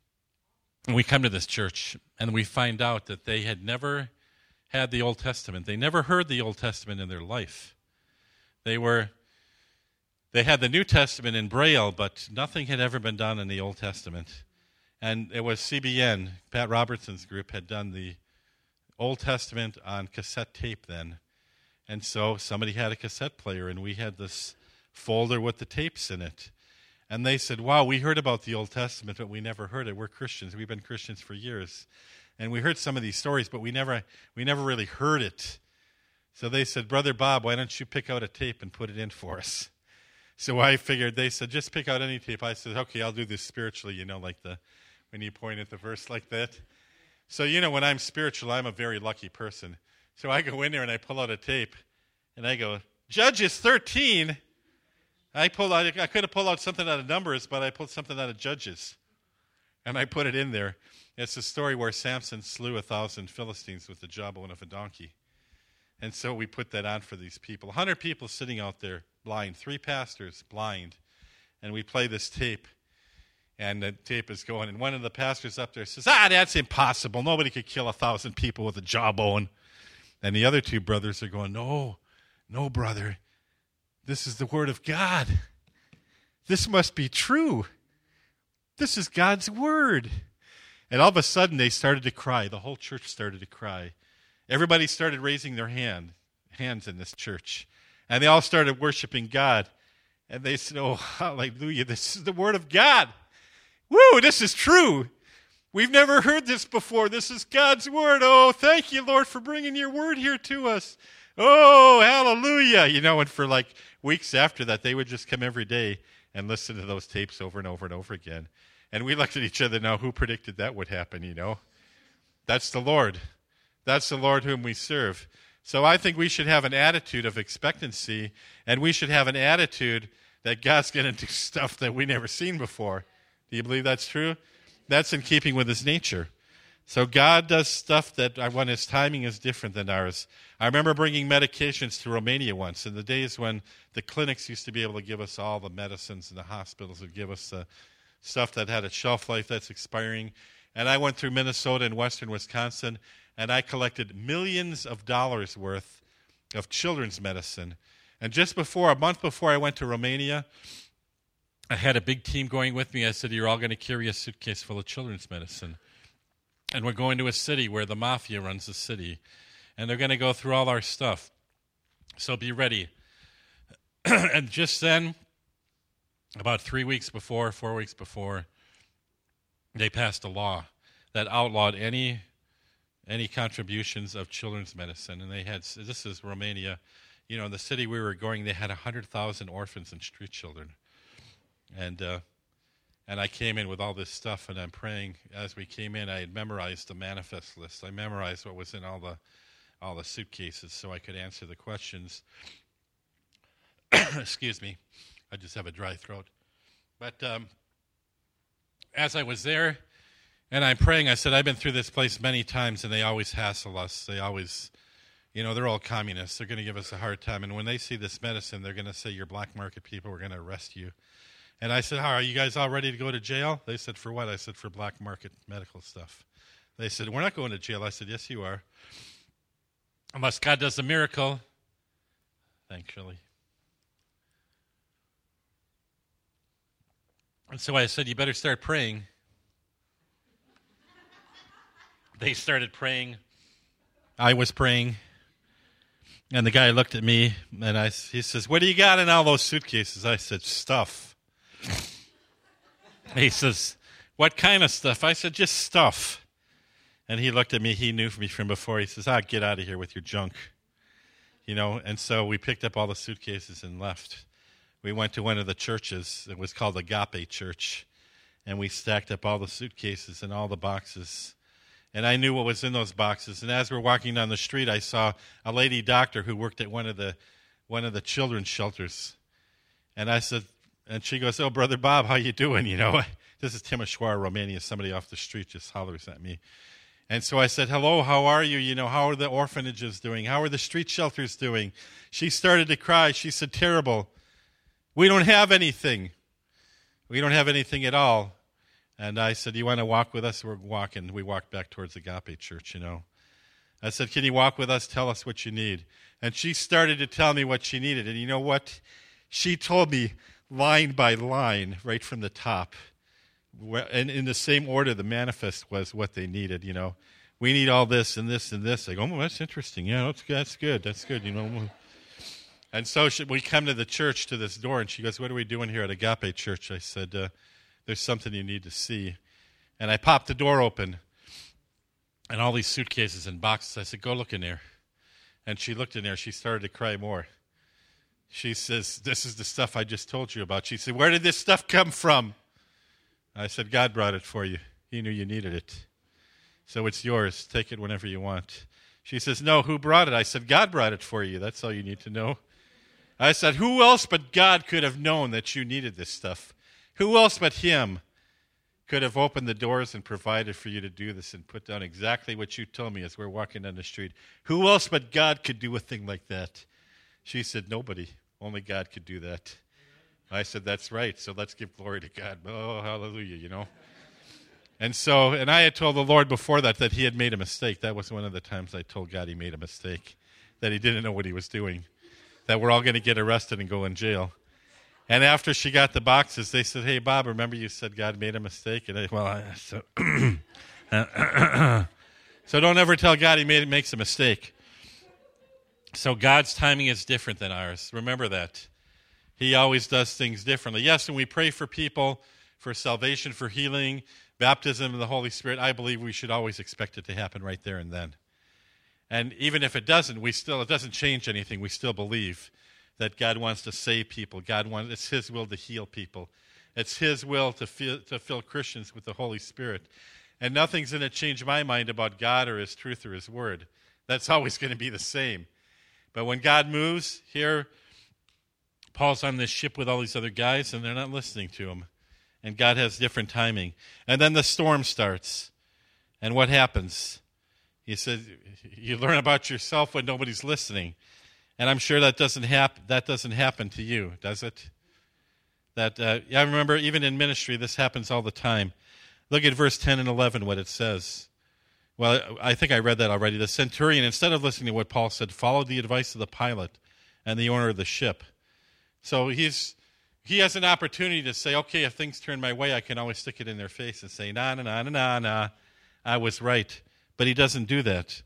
S1: And we come to this church, and we find out that they had never had the Old Testament. They never heard the Old Testament in their life. They were, they had the New Testament in Braille, but nothing had ever been done in the Old Testament. And it was C B N, Pat Robertson's group, had done the Old Testament on cassette tape then. And so somebody had a cassette player, and we had this folder with the tapes in it. And they said, wow, we heard about the Old Testament, but we never heard it. We're Christians. We've been Christians for years. And we heard some of these stories, but we never we never really heard it. So they said, Brother Bob, why don't you pick out a tape and put it in for us? So I figured, they said, just pick out any tape. I said, okay, I'll do this spiritually, you know, like the when you point at the verse like that. So, you know, when I'm spiritual, I'm a very lucky person. So I go in there and I pull out a tape, and I go, Judges thirteen. I pulled out, I could have pulled out something out of Numbers, but I pulled something out of Judges. And I put it in there. It's a story where Samson slew a thousand Philistines with the jawbone of a donkey. And so we put that on for these people. A hundred people sitting out there blind, three pastors blind. And we play this tape, and the tape is going. And one of the pastors up there says, ah, that's impossible. Nobody could kill a thousand people with a jawbone. And the other two brothers are going, no, no, brother. This is the word of God. This must be true. This is God's word. And all of a sudden, they started to cry. The whole church started to cry. Everybody started raising their hand, hands in this church. And they all started worshiping God. And they said, oh, hallelujah, this is the word of God. Woo, this is true. We've never heard this before. This is God's word. Oh, thank you, Lord, for bringing your word here to us. Oh, hallelujah. You know, and for like weeks after that, they would just come every day and listen to those tapes over and over and over again. And we looked at each other now, who predicted that would happen, you know? That's the Lord. That's the Lord whom we serve. So I think we should have an attitude of expectancy, and we should have an attitude that God's going to do stuff that we never seen before. Do you believe that's true? That's in keeping with his nature. So God does stuff that when his timing is different than ours. I remember bringing medications to Romania once, in the days when the clinics used to be able to give us all the medicines, and the hospitals would give us the stuff that had a shelf life that's expiring. And I went through Minnesota and western Wisconsin, and I collected millions of dollars worth of children's medicine. And just before, a month before I went to Romania, I had a big team going with me. I said, you're all going to carry a suitcase full of children's medicine. And we're going to a city where the mafia runs the city. And they're going to go through all our stuff. So be ready. And just then, about three weeks before, four weeks before, they passed a law that outlawed any any contributions of children's medicine. And they had, this is Romania, you know, in the city we were going, they had one hundred thousand orphans and street children. And uh, and I came in with all this stuff, and I'm praying. As we came in, I had memorized the manifest list. I memorized what was in all the all the suitcases so I could answer the questions. Excuse me. I just have a dry throat. But um, as I was there, and I'm praying, I said, I've been through this place many times, and they always hassle us. They always, you know, they're all communists. They're going to give us a hard time. And when they see this medicine, they're going to say, you're black market people. We're going to arrest you. And I said, how, are you guys all ready to go to jail? They said, for what? I said, for black market medical stuff. They said, we're not going to jail. I said, yes, you are. Unless God does a miracle, Thanks, Shirley. And so I said, you better start praying. They started praying. I was praying. And the guy looked at me, and I, he says, what do you got in all those suitcases? I said, stuff. He says, what kind of stuff? I said, just stuff. And he looked at me. He knew me from before. He says, ah, get out of here with your junk. You know, and so we picked up all the suitcases and left. We went to one of the churches. It was called Agape Church. And we stacked up all the suitcases and all the boxes. And I knew what was in those boxes. And as we're walking down the street, I saw a lady doctor who worked at one of the one of the children's shelters. And I said, and she goes, oh, Brother Bob, how you doing? You know, this is Timișoara, Romania. Somebody off the street just hollers at me. And so I said, hello, how are you? You know, how are the orphanages doing? How are the street shelters doing? She started to cry. She said, terrible. We don't have anything. We don't have anything at all. And I said, you want to walk with us? We're walking. We walked back towards Agape Church, you know. I said, can you walk with us? Tell us what you need. And she started to tell me what she needed. And you know what? She told me line by line right from the top. And in the same order, the manifest was what they needed, you know. We need all this and this and this. I go, oh, that's interesting. Yeah, that's, that's good. That's good, you know. And so she, we come to the church, to this door, and she goes, what are we doing here at Agape Church? I said, uh, there's something you need to see. And I popped the door open, and all these suitcases and boxes. I said, go look in there. And she looked in there. She started to cry more. She says, this is the stuff I just told you about. She said, where did this stuff come from? I said, God brought it for you. He knew you needed it. So it's yours. Take it whenever you want. She says, no, who brought it? I said, God brought it for you. That's all you need to know. I said, who else but God could have known that you needed this stuff? Who else but him could have opened the doors and provided for you to do this and put down exactly what you told me as we're walking down the street? Who else but God could do a thing like that? She said, nobody. Only God could do that. I said, that's right. So let's give glory to God. Oh, hallelujah, you know. And so, and I had told the Lord before that that he had made a mistake. That was one of the times I told God he made a mistake, that he didn't know what he was doing, that we're all going to get arrested and go in jail. And after she got the boxes, they said, hey, Bob, remember you said God made a mistake? And I, well, I, so, so don't ever tell God he made, makes a mistake. So God's timing is different than ours. Remember that. He always does things differently. Yes, when we pray for people, for salvation, for healing, baptism of the Holy Spirit, I believe we should always expect it to happen right there and then. And even if it doesn't, we still, it doesn't change anything. We still believe that God wants to save people. God wants, it's his will to heal people. It's his will to fill, to fill Christians with the Holy Spirit. And nothing's going to change my mind about God or his truth or his word. That's always going to be the same. But when God moves, here, Paul's on this ship with all these other guys, and they're not listening to him. And God has different timing. And then the storm starts. And what happens? He says, you learn about yourself when nobody's listening. And I'm sure that doesn't happen. That doesn't happen to you, does it? That uh, yeah, I remember even in ministry, this happens all the time. Look at verse ten and eleven, what it says. Well, I think I read that already. The centurion, instead of listening to what Paul said, followed the advice of the pilot and the owner of the ship. So he's he has an opportunity to say, okay, if things turn my way, I can always stick it in their face and say, nah, nah, nah, nah, nah, nah, I was right. But he doesn't do that.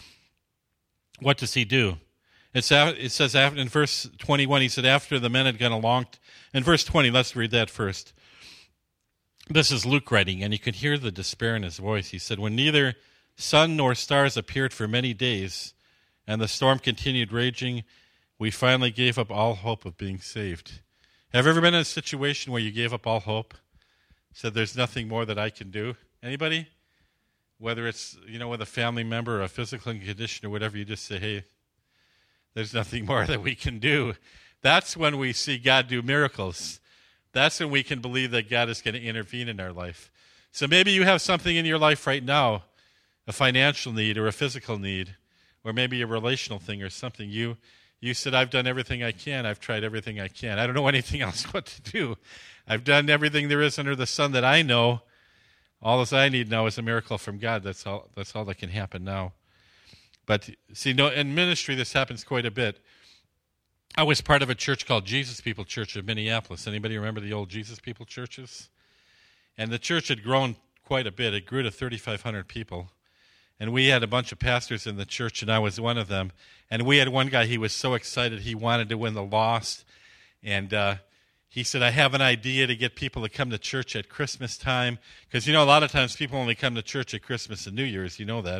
S1: What does he do? It's, it says in verse twenty-one, he said, after the men had gone along. In verse twenty, let's read that first. This is Luke writing, and you could hear the despair in his voice. He said, when neither sun nor stars appeared for many days, and the storm continued raging, we finally gave up all hope of being saved. Have you ever been in a situation where you gave up all hope? Said, there's nothing more that I can do? Anybody? Whether it's, you know, with a family member or a physical condition or whatever, you just say, hey, there's nothing more that we can do. That's when we see God do miracles. That's when we can believe that God is going to intervene in our life. So maybe you have something in your life right now, a financial need or a physical need, or maybe a relational thing or something. You you said, I've done everything I can. I've tried everything I can. I don't know anything else what to do. I've done everything there is under the sun that I know. All that I need now is a miracle from God. That's all, that's all that can happen now. But see, no, in ministry, this happens quite a bit. I was part of a church called Jesus People Church of Minneapolis. Anybody remember the old Jesus People churches? And the church had grown quite a bit. It grew to thirty-five hundred people. And we had a bunch of pastors in the church, and I was one of them. And we had one guy, he was so excited, he wanted to win the lost. And uh, he said, I have an idea to get people to come to church at Christmas time. Because, you know, a lot of times people only come to church at Christmas and New Year's. You know that.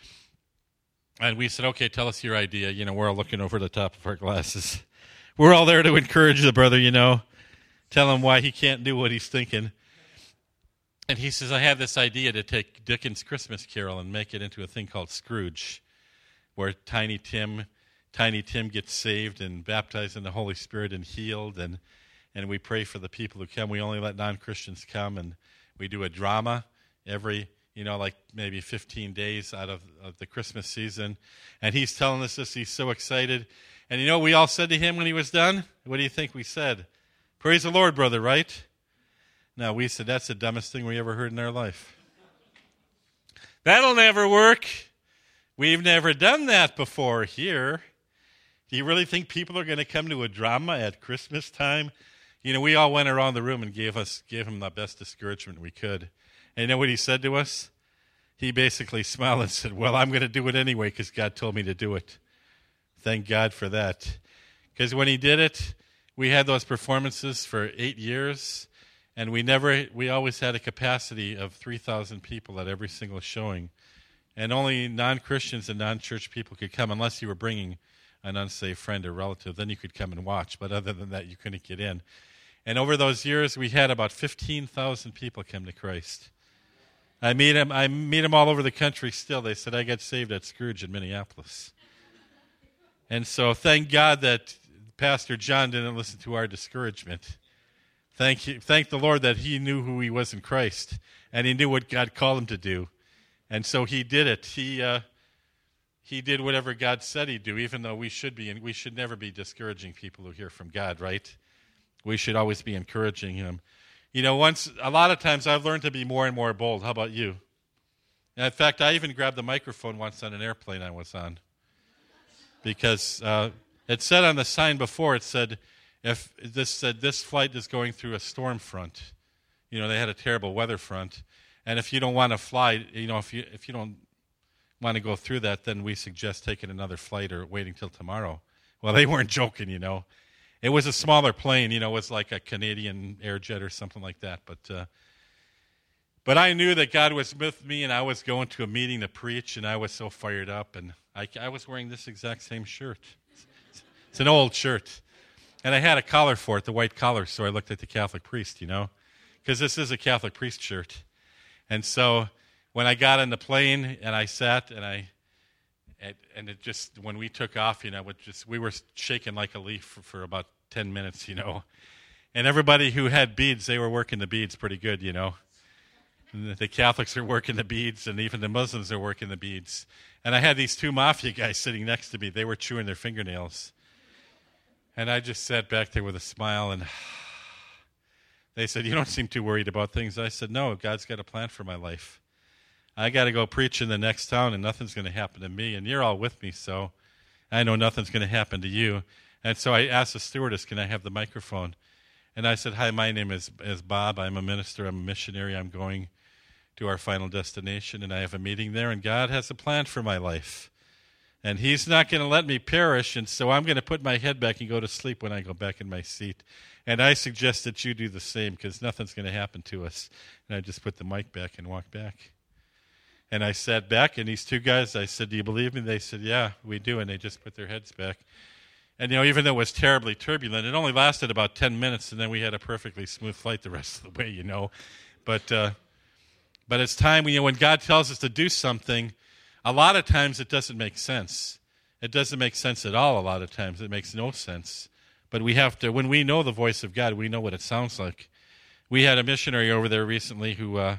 S1: And we said, okay, tell us your idea. You know, we're all looking over the top of our glasses. We're all there to encourage the brother, you know. Tell him why he can't do what he's thinking. And he says, I have this idea to take Dickens' Christmas Carol and make it into a thing called Scrooge, where Tiny Tim, Tiny Tim gets saved and baptized in the Holy Spirit and healed, and and we pray for the people who come. We only let non-Christians come, and we do a drama every, you know, like maybe fifteen days out of, of the Christmas season. And he's telling us this. He's so excited. And you know what we all said to him when he was done? What do you think we said? Praise the Lord, brother, right? No, we said, that's the dumbest thing we ever heard in our life. That'll never work. We've never done that before here. Do you really think people are going to come to a drama at Christmas time? You know, we all went around the room and gave us gave him the best discouragement we could. And you know what he said to us? He basically smiled and said, well, I'm going to do it anyway because God told me to do it. Thank God for that. Because when he did it, we had those performances for eight years. And we never, we always had a capacity of three thousand people at every single showing. And only non-Christians and non-church people could come unless you were bringing an unsafe friend or relative. Then you could come and watch. But other than that, you couldn't get in. And over those years, we had about fifteen thousand people come to Christ. I meet them, I meet them all over the country still. They said, I got saved at Scrooge in Minneapolis. And so thank God that Pastor John didn't listen to our discouragement. Thank you, thank the Lord that he knew who he was in Christ, and he knew what God called him to do. And so he did it. He uh, he did whatever God said he'd do, even though we should be, and we should never be discouraging people who hear from God, right? We should always be encouraging him. You know, once a lot of times I've learned to be more and more bold. How about you? And in fact, I even grabbed the microphone once on an airplane I was on, because uh, it said on the sign before, it said, if this said this flight is going through a storm front. You know, they had a terrible weather front. And if you don't want to fly, you know, if you if you don't want to go through that, then we suggest taking another flight or waiting till tomorrow. Well, they weren't joking, you know. It was a smaller plane, you know, it was like a Canadian Airjet or something like that. But uh, but I knew that God was with me, and I was going to a meeting to preach, and I was so fired up. And I, I was wearing this exact same shirt. It's, it's an old shirt. And I had a collar for it, the white collar, so I looked at the Catholic priest, you know, because this is a Catholic priest shirt. And so when I got on the plane and I sat and I, and it just, when we took off, you know, it just, we were shaking like a leaf for, for about ten minutes, you know. And everybody who had beads, they were working the beads pretty good, you know. And the Catholics are working the beads, and even the Muslims are working the beads. And I had these two mafia guys sitting next to me. They were chewing their fingernails. And I just sat back there with a smile, and they said, you don't seem too worried about things. I said, no, God's got a plan for my life. I got to go preach in the next town, and nothing's going to happen to me, and you're all with me, so I know nothing's going to happen to you. And so I asked the stewardess, can I have the microphone? And I said, hi, my name is, is Bob. I'm a minister. I'm a missionary. I'm going to our final destination, and I have a meeting there, and God has a plan for my life. And he's not going to let me perish, and so I'm going to put my head back and go to sleep when I go back in my seat. And I suggest that you do the same, because nothing's going to happen to us. And I just put the mic back and walked back. And I sat back, and these two guys, I said, do you believe me? They said, yeah, we do. And they just put their heads back. And, you know, even though it was terribly turbulent, it only lasted about ten minutes, and then we had a perfectly smooth flight the rest of the way, you know. But, uh, but it's time, you know, when God tells us to do something, a lot of times it doesn't make sense. It doesn't make sense at all a lot of times. It makes no sense. But we have to, when we know the voice of God, we know what it sounds like. We had a missionary over there recently who, uh,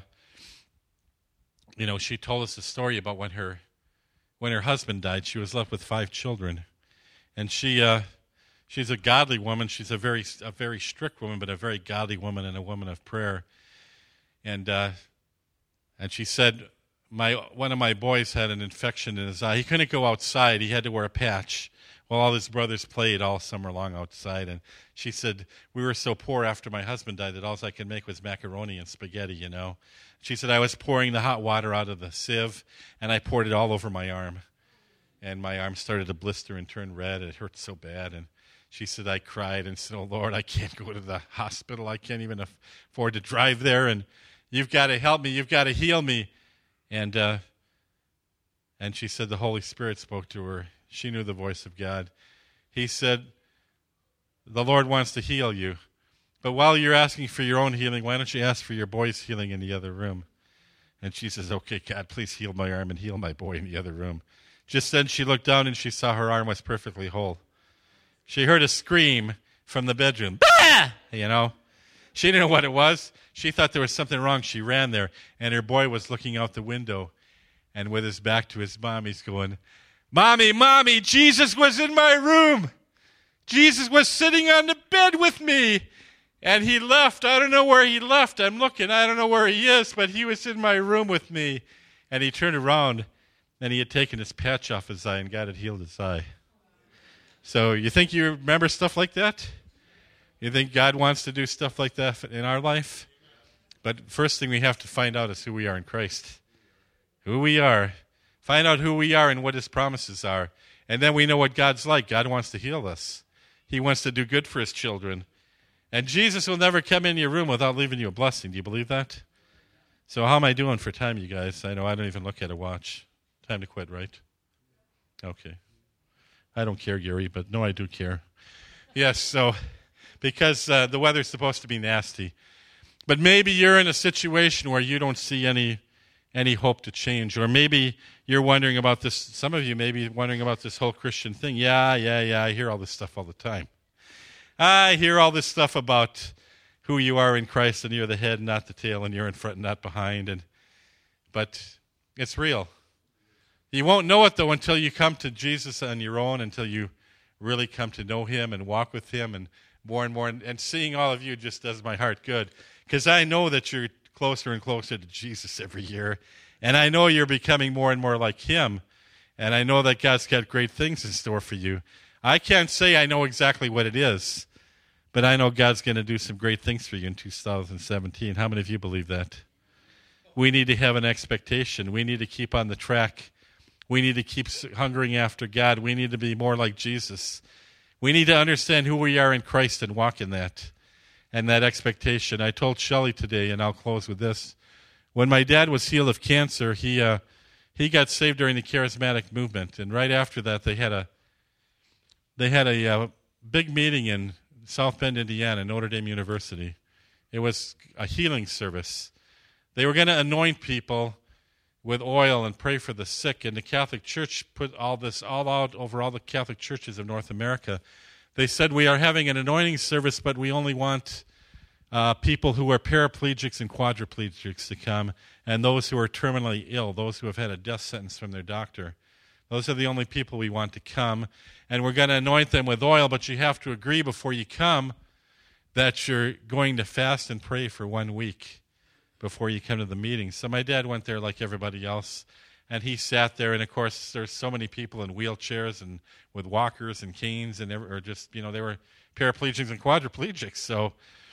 S1: you know, she told us a story about when her when her husband died. She was left with five children. And she uh, she's a godly woman. She's a very a very strict woman, but a very godly woman and a woman of prayer. And uh, and she said, My one of my boys had an infection in his eye. He couldn't go outside. He had to wear a patch Well, all his brothers played all summer long outside, and she said, we were so poor after my husband died that all I could make was macaroni and spaghetti, you know. She said, I was pouring the hot water out of the sieve, and I poured it all over my arm. And my arm started to blister and turn red. It hurt so bad. And she said, I cried and said, oh, Lord, I can't go to the hospital. I can't even afford to drive there, and you've got to help me. You've got to heal me. And uh, and she said the Holy Spirit spoke to her. She knew the voice of God. He said, the Lord wants to heal you. But while you're asking for your own healing, why don't you ask for your boy's healing in the other room? And she says, okay, God, please heal my arm and heal my boy in the other room. Just then she looked down and she saw her arm was perfectly whole. She heard a scream from the bedroom. Bah! You know, she didn't know what it was. She thought there was something wrong. She ran there, and her boy was looking out the window. And with his back to his mom, he's going, Mommy, Mommy, Jesus was in my room. Jesus was sitting on the bed with me. And he left. I don't know where he left. I'm looking. I don't know where he is, but he was in my room with me. And he turned around, and he had taken his patch off his eye, and God had healed his eye. So you think you remember stuff like that? You think God wants to do stuff like that in our life? But first thing we have to find out is who we are in Christ. Who we are. Find out who we are and what his promises are. And then we know what God's like. God wants to heal us. He wants to do good for his children. And Jesus will never come in your room without leaving you a blessing. Do you believe that? So how am I doing for time, you guys? I know I don't even look at a watch. Time to quit, right? Okay. I don't care, Gary, but no, I do care. Yes, so because uh, the weather's supposed to be nasty. But maybe you're in a situation where you don't see any any hope to change. Or maybe you're wondering about this. Some of you may be wondering about this whole Christian thing. Yeah, yeah, yeah, I hear all this stuff all the time. I hear all this stuff about who you are in Christ, and you're the head, not the tail, and you're in front, not behind. And but it's real. You won't know it, though, until you come to Jesus on your own, until you really come to know him and walk with him, and more and more. And, and seeing all of you just does my heart good, because I know that you're closer and closer to Jesus every year, and I know you're becoming more and more like him, and I know that God's got great things in store for you. I can't say I know exactly what it is, but I know God's going to do some great things for you in two thousand seventeen. How many of you believe that? We need to have an expectation. We need to keep on the track. We need to keep hungering after God. We need to be more like Jesus. We need to understand who we are in Christ and walk in that and that expectation. I told Shelley today, and I'll close with this. When my dad was healed of cancer, he uh, he got saved during the charismatic movement, and right after that, they had a they had a uh, big meeting in South Bend, Indiana, Notre Dame University. It was a healing service. They were going to anoint people with oil and pray for the sick, and the Catholic Church put all this all out over all the Catholic churches of North America. They said, we are having an anointing service, but we only want uh, people who are paraplegics and quadriplegics to come, and those who are terminally ill, those who have had a death sentence from their doctor. Those are the only people we want to come, and we're going to anoint them with oil, but you have to agree before you come that you're going to fast and pray for one week before you come to the meeting. So my dad went there like everybody else, and he sat there, and of course there's so many people in wheelchairs and with walkers and canes, and or just, you know, they were paraplegics and quadriplegics. So,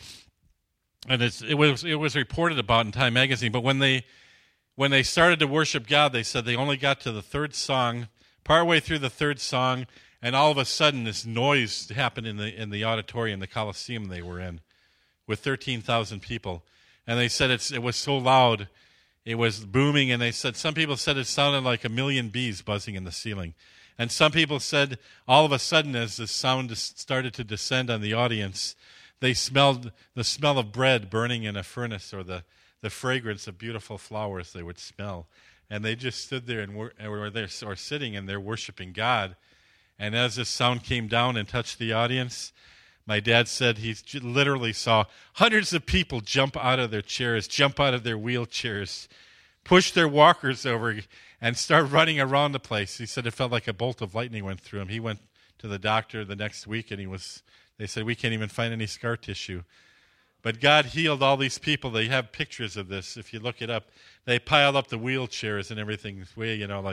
S1: and it's, it was it was reported about in Time Magazine. But when they when they started to worship God, they said they only got to the third song, partway through the third song, and all of a sudden this noise happened in the in the auditorium, the Coliseum they were in, with thirteen thousand people. And they said it's, it was so loud, it was booming, and they said, some people said it sounded like a million bees buzzing in the ceiling. And some people said all of a sudden as the sound started to descend on the audience, they smelled the smell of bread burning in a furnace, or the, the fragrance of beautiful flowers they would smell. And they just stood there and were, and were there, or sitting, and they're worshiping God. And as this sound came down and touched the audience, my dad said he literally saw hundreds of people jump out of their chairs, jump out of their wheelchairs, push their walkers over, and start running around the place. He said it felt like a bolt of lightning went through him. He went to the doctor the next week, and he was. They said, we can't even find any scar tissue. But God healed all these people. They have pictures of this. If you look it up, they piled up the wheelchairs and everything, way, you know, like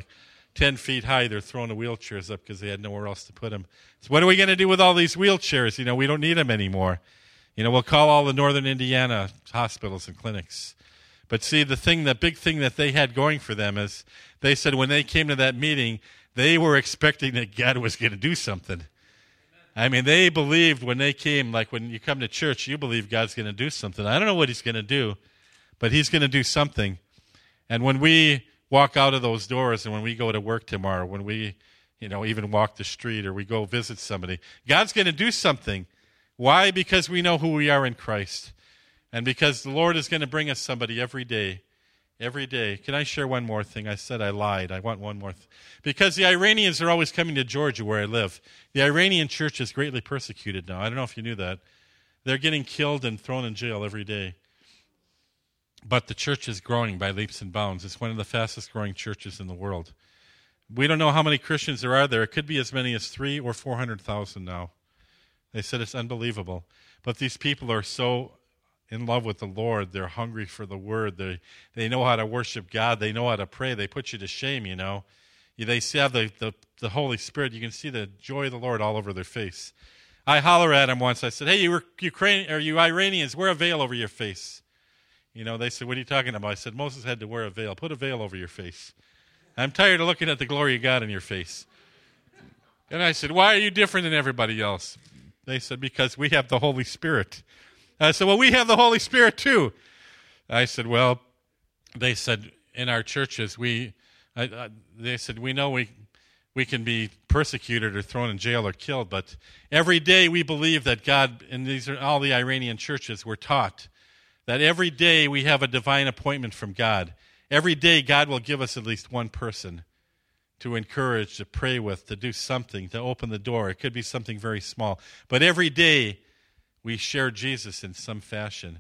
S1: ten feet high. They're throwing the wheelchairs up because they had nowhere else to put them. So what are we going to do with all these wheelchairs? You know, we don't need them anymore. You know, we'll call all the northern Indiana hospitals and clinics. But see, the thing, the big thing that they had going for them is they said when they came to that meeting, they were expecting that God was going to do something. I mean, they believed when they came, like when you come to church, you believe God's going to do something. I don't know what he's going to do, but he's going to do something. And when we walk out of those doors and when we go to work tomorrow, when we, you know, even walk the street or we go visit somebody, God's going to do something. Why? Because we know who we are in Christ. And because the Lord is going to bring us somebody every day. Every day. Can I share one more thing? I said I lied. I want one more thing. Because the Iranians are always coming to Georgia where I live. The Iranian church is greatly persecuted now. I don't know if you knew that. They're getting killed and thrown in jail every day. But the church is growing by leaps and bounds. It's one of the fastest growing churches in the world. We don't know how many Christians there are there. It could be as many as three or four hundred thousand now. They said it's unbelievable. But these people are so in love with the Lord. They're hungry for the Word. They they know how to worship God. They know how to pray. They put you to shame, you know. They have the, the, the Holy Spirit. You can see the joy of the Lord all over their face. I holler at them once. I said, hey, you Ukraine, or you Iranians, wear a veil over your face. You know, they said, what are you talking about? I said, Moses had to wear a veil. Put a veil over your face. I'm tired of looking at the glory of God in your face. And I said, why are you different than everybody else? They said, because we have the Holy Spirit. I said, well, we have the Holy Spirit too. I said, well, they said, in our churches, we, I, I, they said, we know we we can be persecuted or thrown in jail or killed, but every day we believe that God, and these are all the Iranian churches, were taught that every day we have a divine appointment from God. Every day God will give us at least one person to encourage, to pray with, to do something, to open the door. It could be something very small. But every day we share Jesus in some fashion.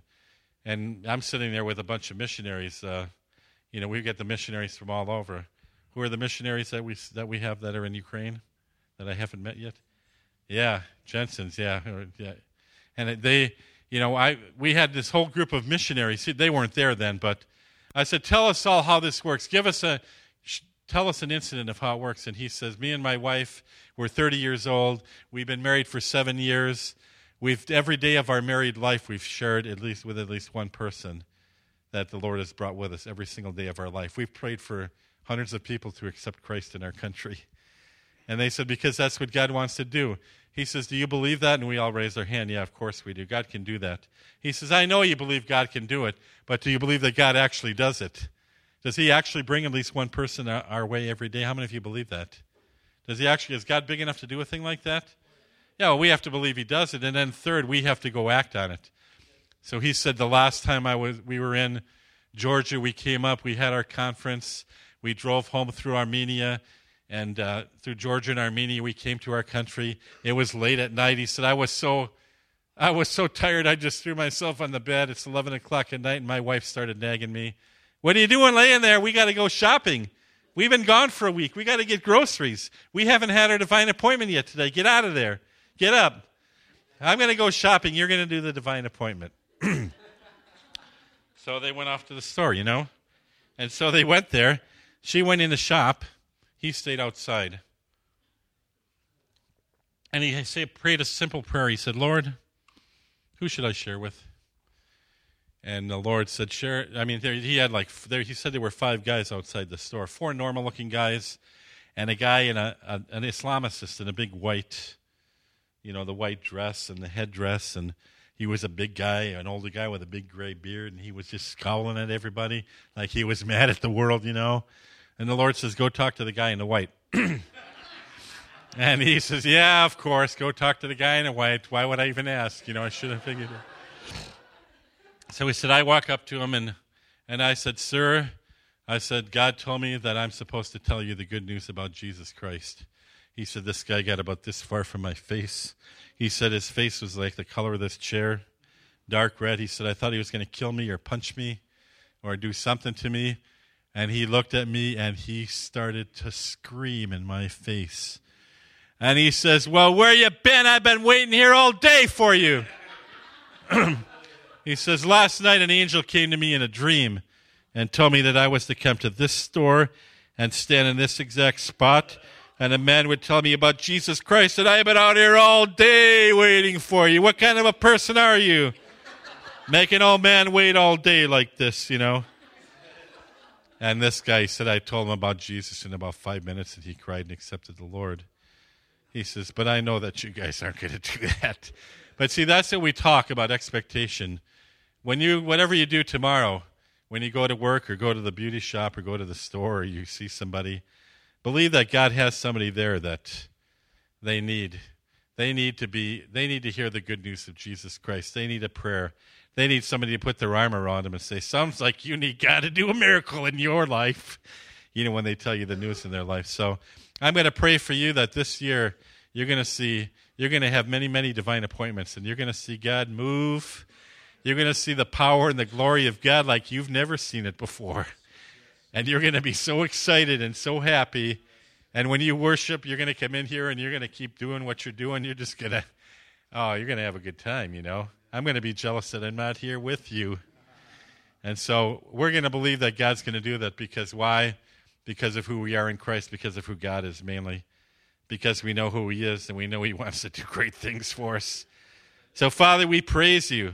S1: And I'm sitting there with a bunch of missionaries. Uh, you know, we get the missionaries from all over. Who are the missionaries that we that we have that are in Ukraine that I haven't met yet? Yeah, Jensen's, yeah. yeah. And they, you know, I we had this whole group of missionaries. They weren't there then, but I said, tell us all how this works. Give us a, tell us an incident of how it works. And he says, me and my wife, we're thirty years old. We've been married for seven years. We've every day of our married life, we've shared at least with at least one person that the Lord has brought with us every single day of our life. We've prayed for hundreds of people to accept Christ in our country. And they said, because that's what God wants to do. He says, do you believe that? And we all raised our hand. Yeah, of course we do. God can do that. He says, I know you believe God can do it, but do you believe that God actually does it? Does he actually bring at least one person our way every day? How many of you believe that? Does he actually, is God big enough to do a thing like that? Yeah, well, we have to believe he does it. And then third, we have to go act on it. So he said the last time I was, we were in Georgia, we came up, we had our conference. We drove home through Armenia, and uh, through Georgia and Armenia, we came to our country. It was late at night. He said, I was so I was so tired, I just threw myself on the bed. It's eleven o'clock at night, and my wife started nagging me. What are you doing laying there? We got to go shopping. We've been gone for a week. We got to get groceries. We haven't had our divine appointment yet today. Get out of there. Get up. I'm going to go shopping. You're going to do the divine appointment. So they went off to the store, you know. And so they went there. She went in the shop. He stayed outside. And he said, prayed a simple prayer. He said, Lord, who should I share with? And the Lord said, share. I mean, there, he had like, there, he said there were five guys outside the store, four normal-looking guys, and a guy in a, a an Islamicist in a big white, you know, the white dress and the headdress, and he was a big guy, an older guy with a big gray beard, and he was just scowling at everybody like he was mad at the world, you know. And the Lord says, go talk to the guy in the white. And he says, yeah, of course, go talk to the guy in the white. Why would I even ask? You know, I should have figured it. So he said, I walk up to him, and, and I said, sir, I said, God told me that I'm supposed to tell you the good news about Jesus Christ. He said, this guy got about this far from my face. He said his face was like the color of this chair, dark red. He said, I thought he was going to kill me or punch me or do something to me. And he looked at me, and he started to scream in my face. And he says, well, where you been? I've been waiting here all day for you. He says, last night an angel came to me in a dream and told me that I was to come to this store and stand in this exact spot, and a man would tell me about Jesus Christ, and I've been out here all day waiting for you. What kind of a person are you? Make an old man wait all day like this, you know. And this guy said, I told him about Jesus in about five minutes, and he cried and accepted the Lord. He says, but I know that you guys aren't going to do that. But see, that's what we talk about, expectation. When you, whatever you do tomorrow, when you go to work or go to the beauty shop or go to the store or you see somebody, believe that God has somebody there that they need. They need to be, they need to hear the good news of Jesus Christ. They need a prayer. They need somebody to put their arm around them and say, sounds like you need God to do a miracle in your life, you know, when they tell you the news in their life. So I'm going to pray for you that this year you're going to see, you're going to have many, many divine appointments, and you're going to see God move. You're going to see the power and the glory of God like you've never seen it before. And you're going to be so excited and so happy. And when you worship, you're going to come in here and you're going to keep doing what you're doing. You're just going to, oh, you're going to have a good time, you know. I'm going to be jealous that I'm not here with you. And so we're going to believe that God's going to do that because why? Because of who we are in Christ, because of who God is mainly. Because we know who he is and we know he wants to do great things for us. So, Father, we praise you.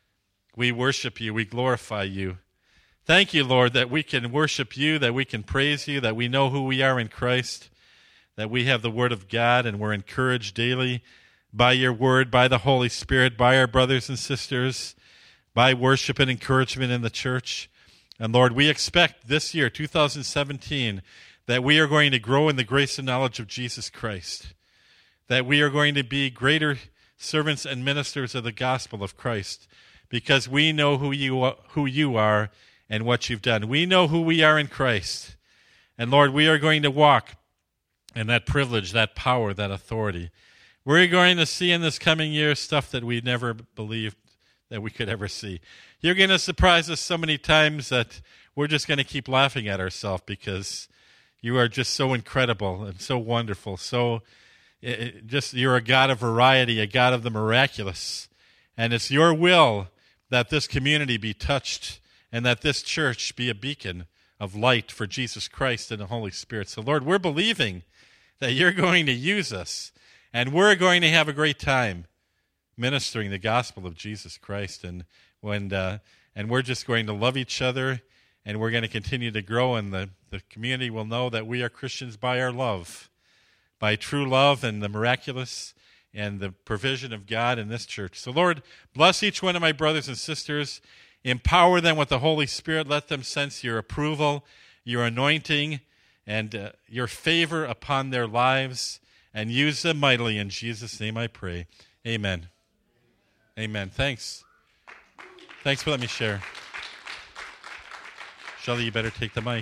S1: We worship you. We glorify you. Thank you, Lord, that we can worship you, that we can praise you, that we know who we are in Christ, that we have the Word of God and we're encouraged daily by your Word, by the Holy Spirit, by our brothers and sisters, by worship and encouragement in the church. And, Lord, we expect this year, two thousand seventeen, that we are going to grow in the grace and knowledge of Jesus Christ, that we are going to be greater servants and ministers of the gospel of Christ, because we know who you who you are and what you've done. We know who we are in Christ. And Lord, we are going to walk in that privilege, that power, that authority. We're going to see in this coming year stuff that we never believed that we could ever see. You're going to surprise us so many times that we're just going to keep laughing at ourselves because you are just so incredible and so wonderful. So it, just you're a God of variety, a God of the miraculous. And it's your will that this community be touched and that this church be a beacon of light for Jesus Christ and the Holy Spirit. So, Lord, we're believing that you're going to use us, and we're going to have a great time ministering the gospel of Jesus Christ. And when uh, and we're just going to love each other, and we're going to continue to grow, and the, the community will know that we are Christians by our love, by true love and the miraculous and the provision of God in this church. So, Lord, bless each one of my brothers and sisters. Empower them with the Holy Spirit. Let them sense your approval, your anointing, and uh, your favor upon their lives. And use them mightily. In Jesus' name I pray. Amen. Amen. Thanks. Thanks for letting me share. Shelley, you better take the mic.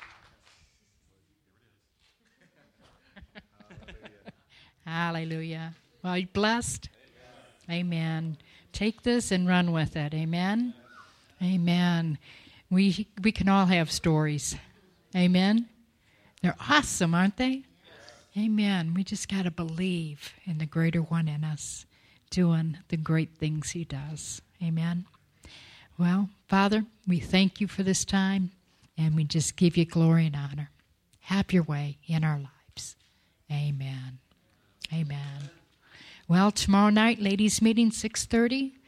S2: Hallelujah. Well, you blessed? Amen. Take this and run with it. Amen. Amen. We we can all have stories. Amen. They're awesome, aren't they? Amen. We just got to believe in the greater one in us, doing the great things he does. Amen. Well, Father, we thank you for this time, and we just give you glory and honor. Have your way in our lives. Amen. Amen. Well, tomorrow night, ladies' meeting, six thirty.